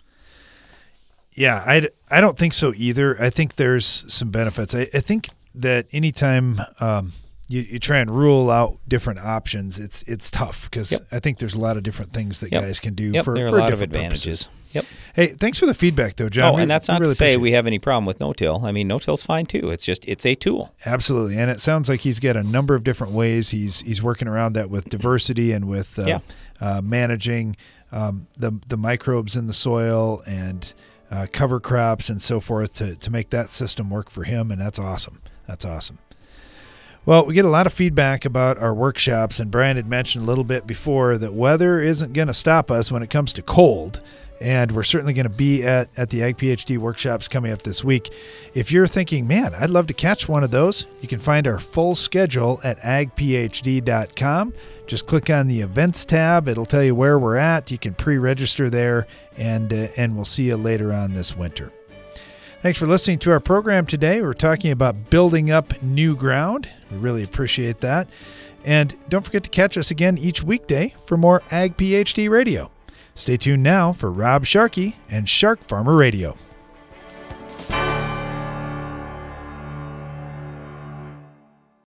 Yeah, I, I don't think so either. I think there's some benefits. I, I think that anytime um, you, you try and rule out different options, it's it's tough because Yep. I think there's a lot of different things that Yep. guys can do Yep, for, there are for a lot of different advantages. purposes. Yep. Hey, thanks for the feedback, though, John. Oh, We- and that's we not really to say appreciate we it. have any problem with no-till. I mean, no-till's fine too. It's just it's a tool. Absolutely, and it sounds like he's got a number of different ways he's he's working around that with diversity and with uh, Yeah. uh, managing um, the the microbes in the soil and uh, cover crops and so forth to to make that system work for him, and that's awesome. That's awesome. Well, we get a lot of feedback about our workshops, and Brian had mentioned a little bit before that weather isn't going to stop us when it comes to cold. And we're certainly going to be at, at the Ag PhD workshops coming up this week. If you're thinking, man, I'd love to catch one of those, you can find our full schedule at ag p h d dot com. Just click on the events tab. It'll tell you where we're at. You can pre-register there, and, uh, and we'll see you later on this winter. Thanks for listening to our program today. We're talking about building up new ground. We really appreciate that. And don't forget to catch us again each weekday for more Ag PhD Radio. Stay tuned now for Rob Sharkey and Shark Farmer Radio.